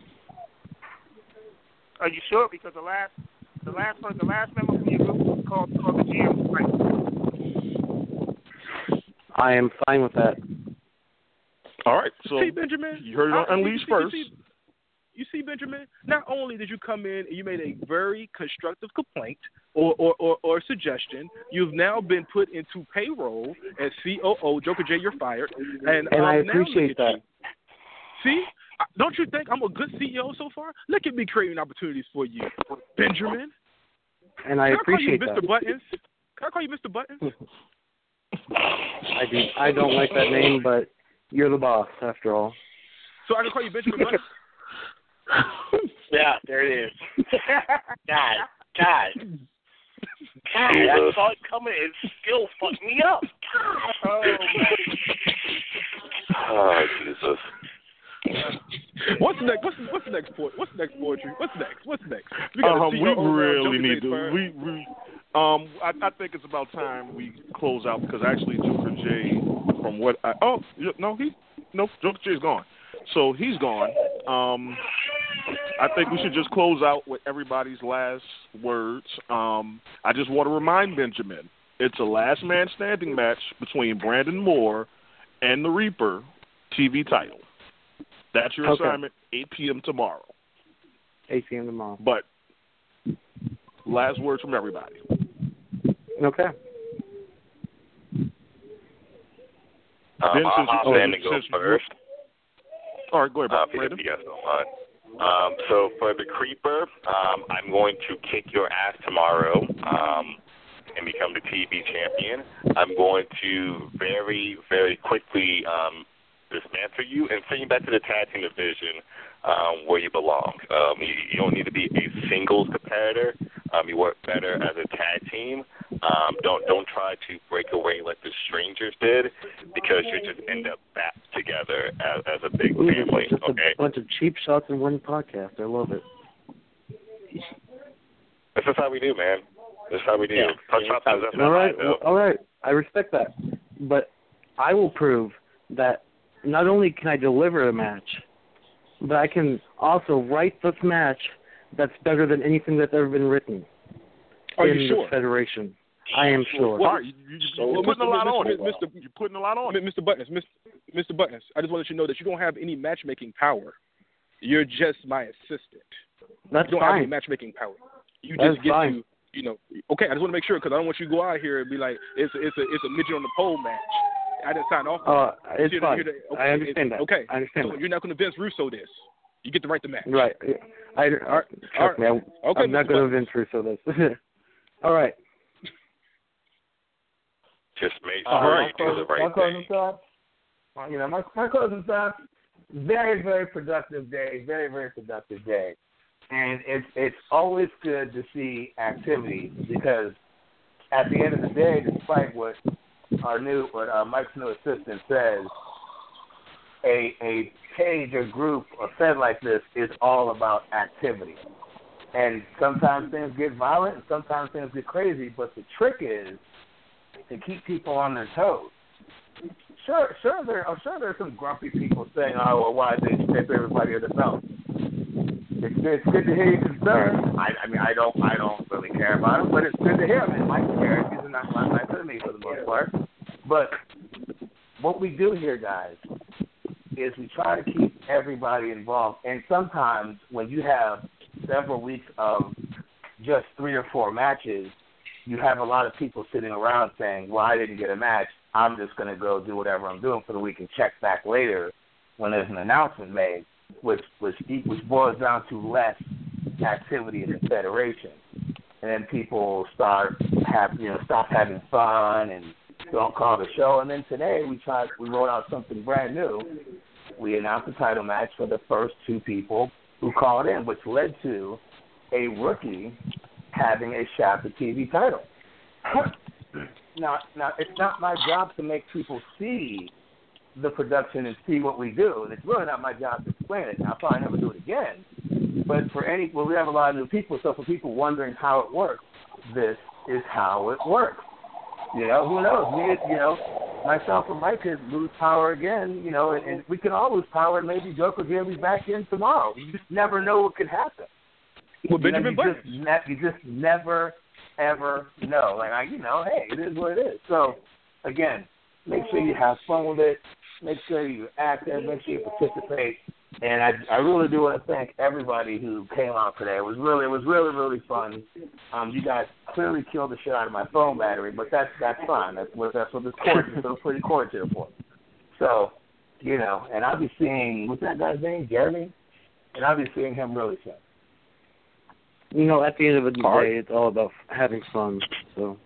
Are you sure? Because the last the last one, the last member from your group was called called the G M. Right. I am fine with that. All right. So See, Benjamin, you heard it on I- Unleash you see- first. You see, you see, Benjamin, not only did you come in and you made a very constructive complaint or, or, or, or suggestion, you've now been put into payroll as C O O. Joker J, you're fired. And, And um, I now appreciate look at that. you. See? Don't you think I'm a good C E O so far? Look at me creating opportunities for you, Benjamin. And I Can appreciate I call you Mister that. Buttons? Can I call you Mister Buttons? I do. I don't like that name, but you're the boss after all. So I can call you Benjamin Buttons? Yeah, there it is. God, God. God, I saw it coming and it still fucked me up. God. Oh, Oh, Jesus. What's the next? What's the, what's the next po- What's the next poetry? What's next? What's next? We, got Um, a we C O O really Joker need J's to. fired. We, we um, I, I think it's about time we close out because actually Joker J, from what I oh no he no Joker J is gone, so he's gone. Um, I think we should just close out with everybody's last words. Um, I just want to remind Benjamin, it's a last man standing match between Brandon Moore and the Reaper T V title. That's your Okay. assignment, eight p.m. tomorrow. eight p.m. tomorrow. But last words from everybody. Okay. Um, Ben, I'll since you- hop oh, in and go since you- first. All right, go ahead, Uh, if Brandon. you guys don't mind. Um, so for the Creeper, um, I'm going to kick your ass tomorrow um, and become the T V champion. I'm going to very, very quickly um, dismantle you and send you back to the tag team division um, where you belong. Um, you, you don't need to be a singles competitor. Um, you work better as a tag team. Um, don't don't try to break away like the Strangers did, because you just end up back together as, as a big Ooh, family. just Okay. a bunch of cheap shots in one podcast. I love it. This is how we do, man. This is how we do. Yeah. Touch up as if All right, though. all right. I respect that, but I will prove that not only can I deliver a match, but I can also write this match that's better than anything that's ever been written Are in you the sure? Federation. I am sure. All right, you, you, you, you're putting a lot on it. Mister You're putting a lot on it. Mister Buttons, Mister Mister Buttons, I just want to let you know that you don't have any matchmaking power. You're just my assistant. That's you don't have any fine. matchmaking power. You That's just get fine. to, you know, okay, I just want to make sure because I don't want you to go out here and be like, it's a, it's a, it's a midget on the pole match. I didn't sign off. Uh, it's You're fine. the- you're the- okay, I understand it- that. Okay. I understand So that. you're not going to Vince Russo this. You get the right to match. Right. I, I, All right. trust All right. me, I'm, Okay, I'm not Mister going to Vince Russo this. All right. Just make Uh, sure my you do closing- the right my closing thing. thoughts. Well, you know, my my closing thoughts. Very very productive day. Very very productive day, and it's it's always good to see activity because at the end of the day, despite what our new what uh, Mike's new assistant says, a a page or group or fed like this is all about activity. And sometimes things get violent and sometimes things get crazy, but the trick is to keep people on their toes. Sure, sure. There, I'm sure there's some grumpy people saying, "Oh, well, why did they strip everybody of the belt?" It's, it's good to hear your concern. I, I mean, I don't, I don't really care about it, but it's good to hear. I mean, Mike cares. He's not not nicer than me for the most part. But what we do here, guys, is we try to keep everybody involved. And sometimes when you have several weeks of just three or four matches, you have a lot of people sitting around saying, well, I didn't get a match. I'm just going to go do whatever I'm doing for the week and check back later when there's an announcement made, which which, which boils down to less activity in the federation. And then people start have you know stop having fun and don't call the show. And then today we tried we wrote out something brand new. We announced the title match for the first two people who called in, which led to a rookie having a Shafter T V title. Now, now, it's not my job to make people see the production and see what we do. And it's really not my job to explain it. I'll probably never do it again. But for any, well, we have a lot of new people, so for people wondering how it works, this is how it works. You know, who knows? We, you know, myself and Mike could lose power again, you know, and, and we can all lose power, and maybe Joker will be back in tomorrow. You just never know what could happen. Well, you, know, Benjamin you, Button. just ne- you just never, ever know. Like, I, you know, hey, it is what it is. So, again, make sure you have fun with it. Make sure you act there. Make sure you participate. And I, I really do want to thank everybody who came out today. It was really, it was really, really fun. Um, you guys clearly killed the shit out of my phone battery, but that's that's fine. That's what that's what this cord, this little pretty cord's here for. So, you know, and I'll be seeing what's that guy's name, Jeremy, and I'll be seeing him really soon. You know, at the end of the day, All right. it's all about having fun. So.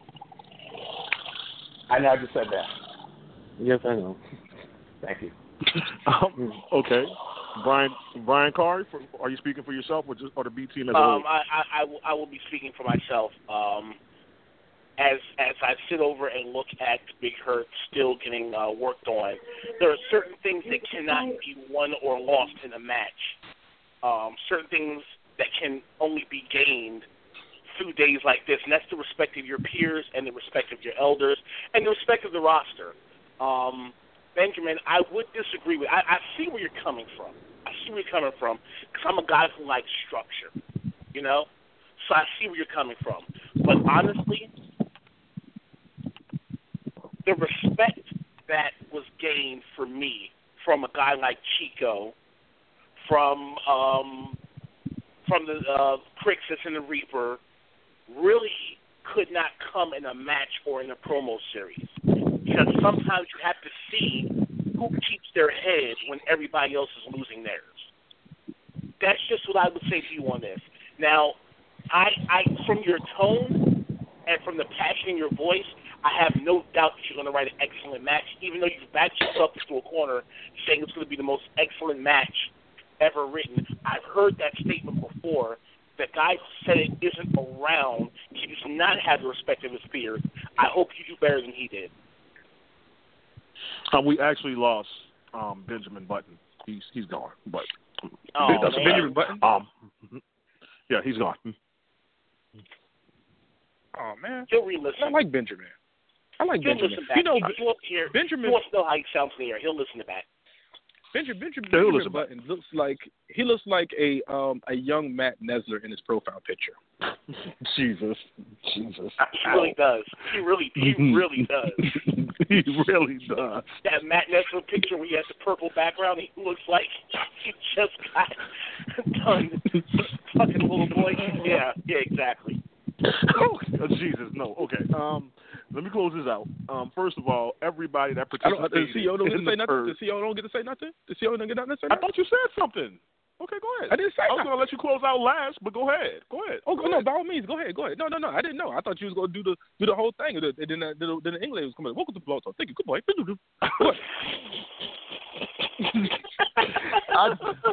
I know I just said that. Yes, I know. Thank you. Um, okay, Brian. Brian Carr, for, are you speaking for yourself or just or the B team as a Um, whole? I, I, I, will, I will be speaking for myself. Um, as as I sit over and look at Big Hurt still getting uh, worked on, there are certain things that cannot be won or lost in a match. Um, certain things that can only be gained through days like this, and that's the respect of your peers and the respect of your elders and the respect of the roster. Um, Benjamin, I would disagree with. I, I see where you're coming from. I see where you're coming from because I'm a guy who likes structure, you know. So I see where you're coming from. But honestly, the respect that was gained for me from a guy like Chico, from um, from the uh, Crixus and the Reaper, really could not come in a match or in a promo series. Because sometimes you have to see who keeps their head when everybody else is losing theirs. That's just what I would say to you on this. Now, I, I from your tone and from the passion in your voice, I have no doubt that you're going to write an excellent match, even though you've backed yourself into a corner saying it's going to be the most excellent match ever written. I've heard that statement before. The guy who said it isn't around. He does not have the respect of his peers. I hope you do better than he did. Um, we actually lost um, Benjamin Button. He's he's gone. But Oh, that's man. Benjamin Button. Um, yeah, he's gone. Oh man, He'll re-listen. I like Benjamin. I like He'll Benjamin. listen back. You know, he wants to hear, Benjamin. He wants to know how he sounds in the air. He'll listen to that. Benjamin, Benjamin, Yeah, he'll Benjamin listen back. Button looks like he looks like a um a young Matt Nesler in his profile picture. Jesus, Jesus. He really does. He really, he really does. He really does. That Matt Nestor picture where he has the purple background, he looks like he just got done fucking little boy. Yeah, yeah, exactly. Oh, Jesus, no. Okay. Um, let me close this out. Um, first of all, everybody that participated the C E O don't get to say nothing. purge, The C E O don't get to say nothing. The C E O don't get nothing to say. I thought you said something. Okay, go ahead. I didn't say I was nothing. going to let you close out last, but go ahead. Go ahead. Oh, go no, ahead. by all means, go ahead, go ahead. No, no, no, I didn't know. I thought you was going to do the do the whole thing, and then, uh, then, then the English was coming. Welcome to Blog Talk. Thank you. Good boy. Go ahead. I,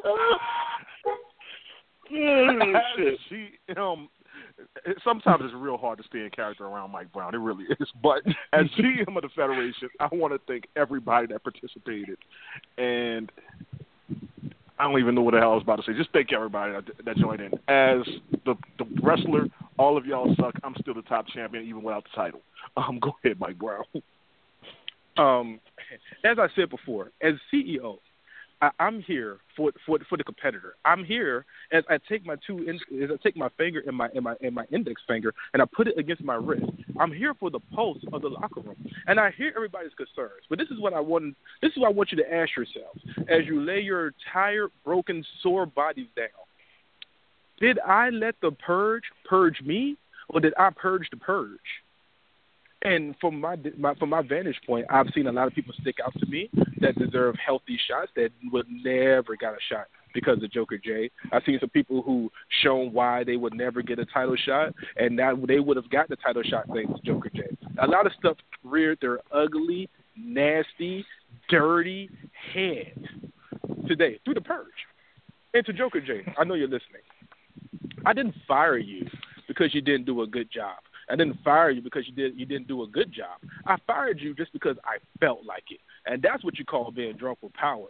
Mm, shit. she, um, it, sometimes it's real hard to stay in character around Mike Brown. It really is. But as G M of the Federation, I want to thank everybody that participated. And I don't even know what the hell I was about to say. Just thank everybody that, that joined in. As the, the wrestler, all of y'all suck. I'm still the top champion, even without the title. Um, go ahead, Mike Brown. Um, as I said before, as C E O, I, I'm here for for for the competitor. I'm here as I take my two in, as I take my finger in my in my in my index finger and I put it against my wrist. I'm here for the pulse of the locker room, and I hear everybody's concerns. But this is what I want. This is what I want you to ask yourselves as you lay your tired, broken, sore bodies down. Did I let the purge purge me, or did I purge the purge? And from my, my from my vantage point, I've seen a lot of people stick out to me that deserve healthy shots that would never got a shot because of Joker J. I've seen some people who shown why they would never get a title shot, and now they would have gotten a title shot thanks to Joker J. A lot of stuff reared their ugly, nasty, dirty head today through the purge. And to Joker J, I know you're listening. I didn't fire you because you didn't do a good job. I didn't fire you because you did you didn't do a good job. I fired you just because I felt like it. And that's what you call being drunk with power.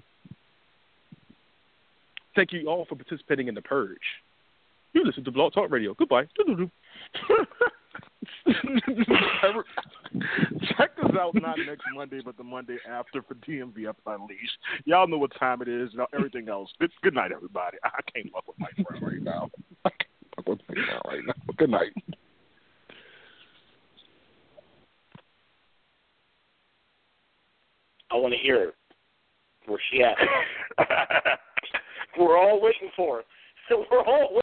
Thank you all for participating in the purge. You listen to Blog Talk Radio. Goodbye. Check us out not next Monday, but the Monday after for D M V Up Unleashed. Y'all know what time it is and everything else. Good night, everybody. I can't fuck with Mike Brown right now. I can't fuck with Mike Brown right now. Good night. I want to hear her. Where's she at? We're all waiting for her. We're all waiting.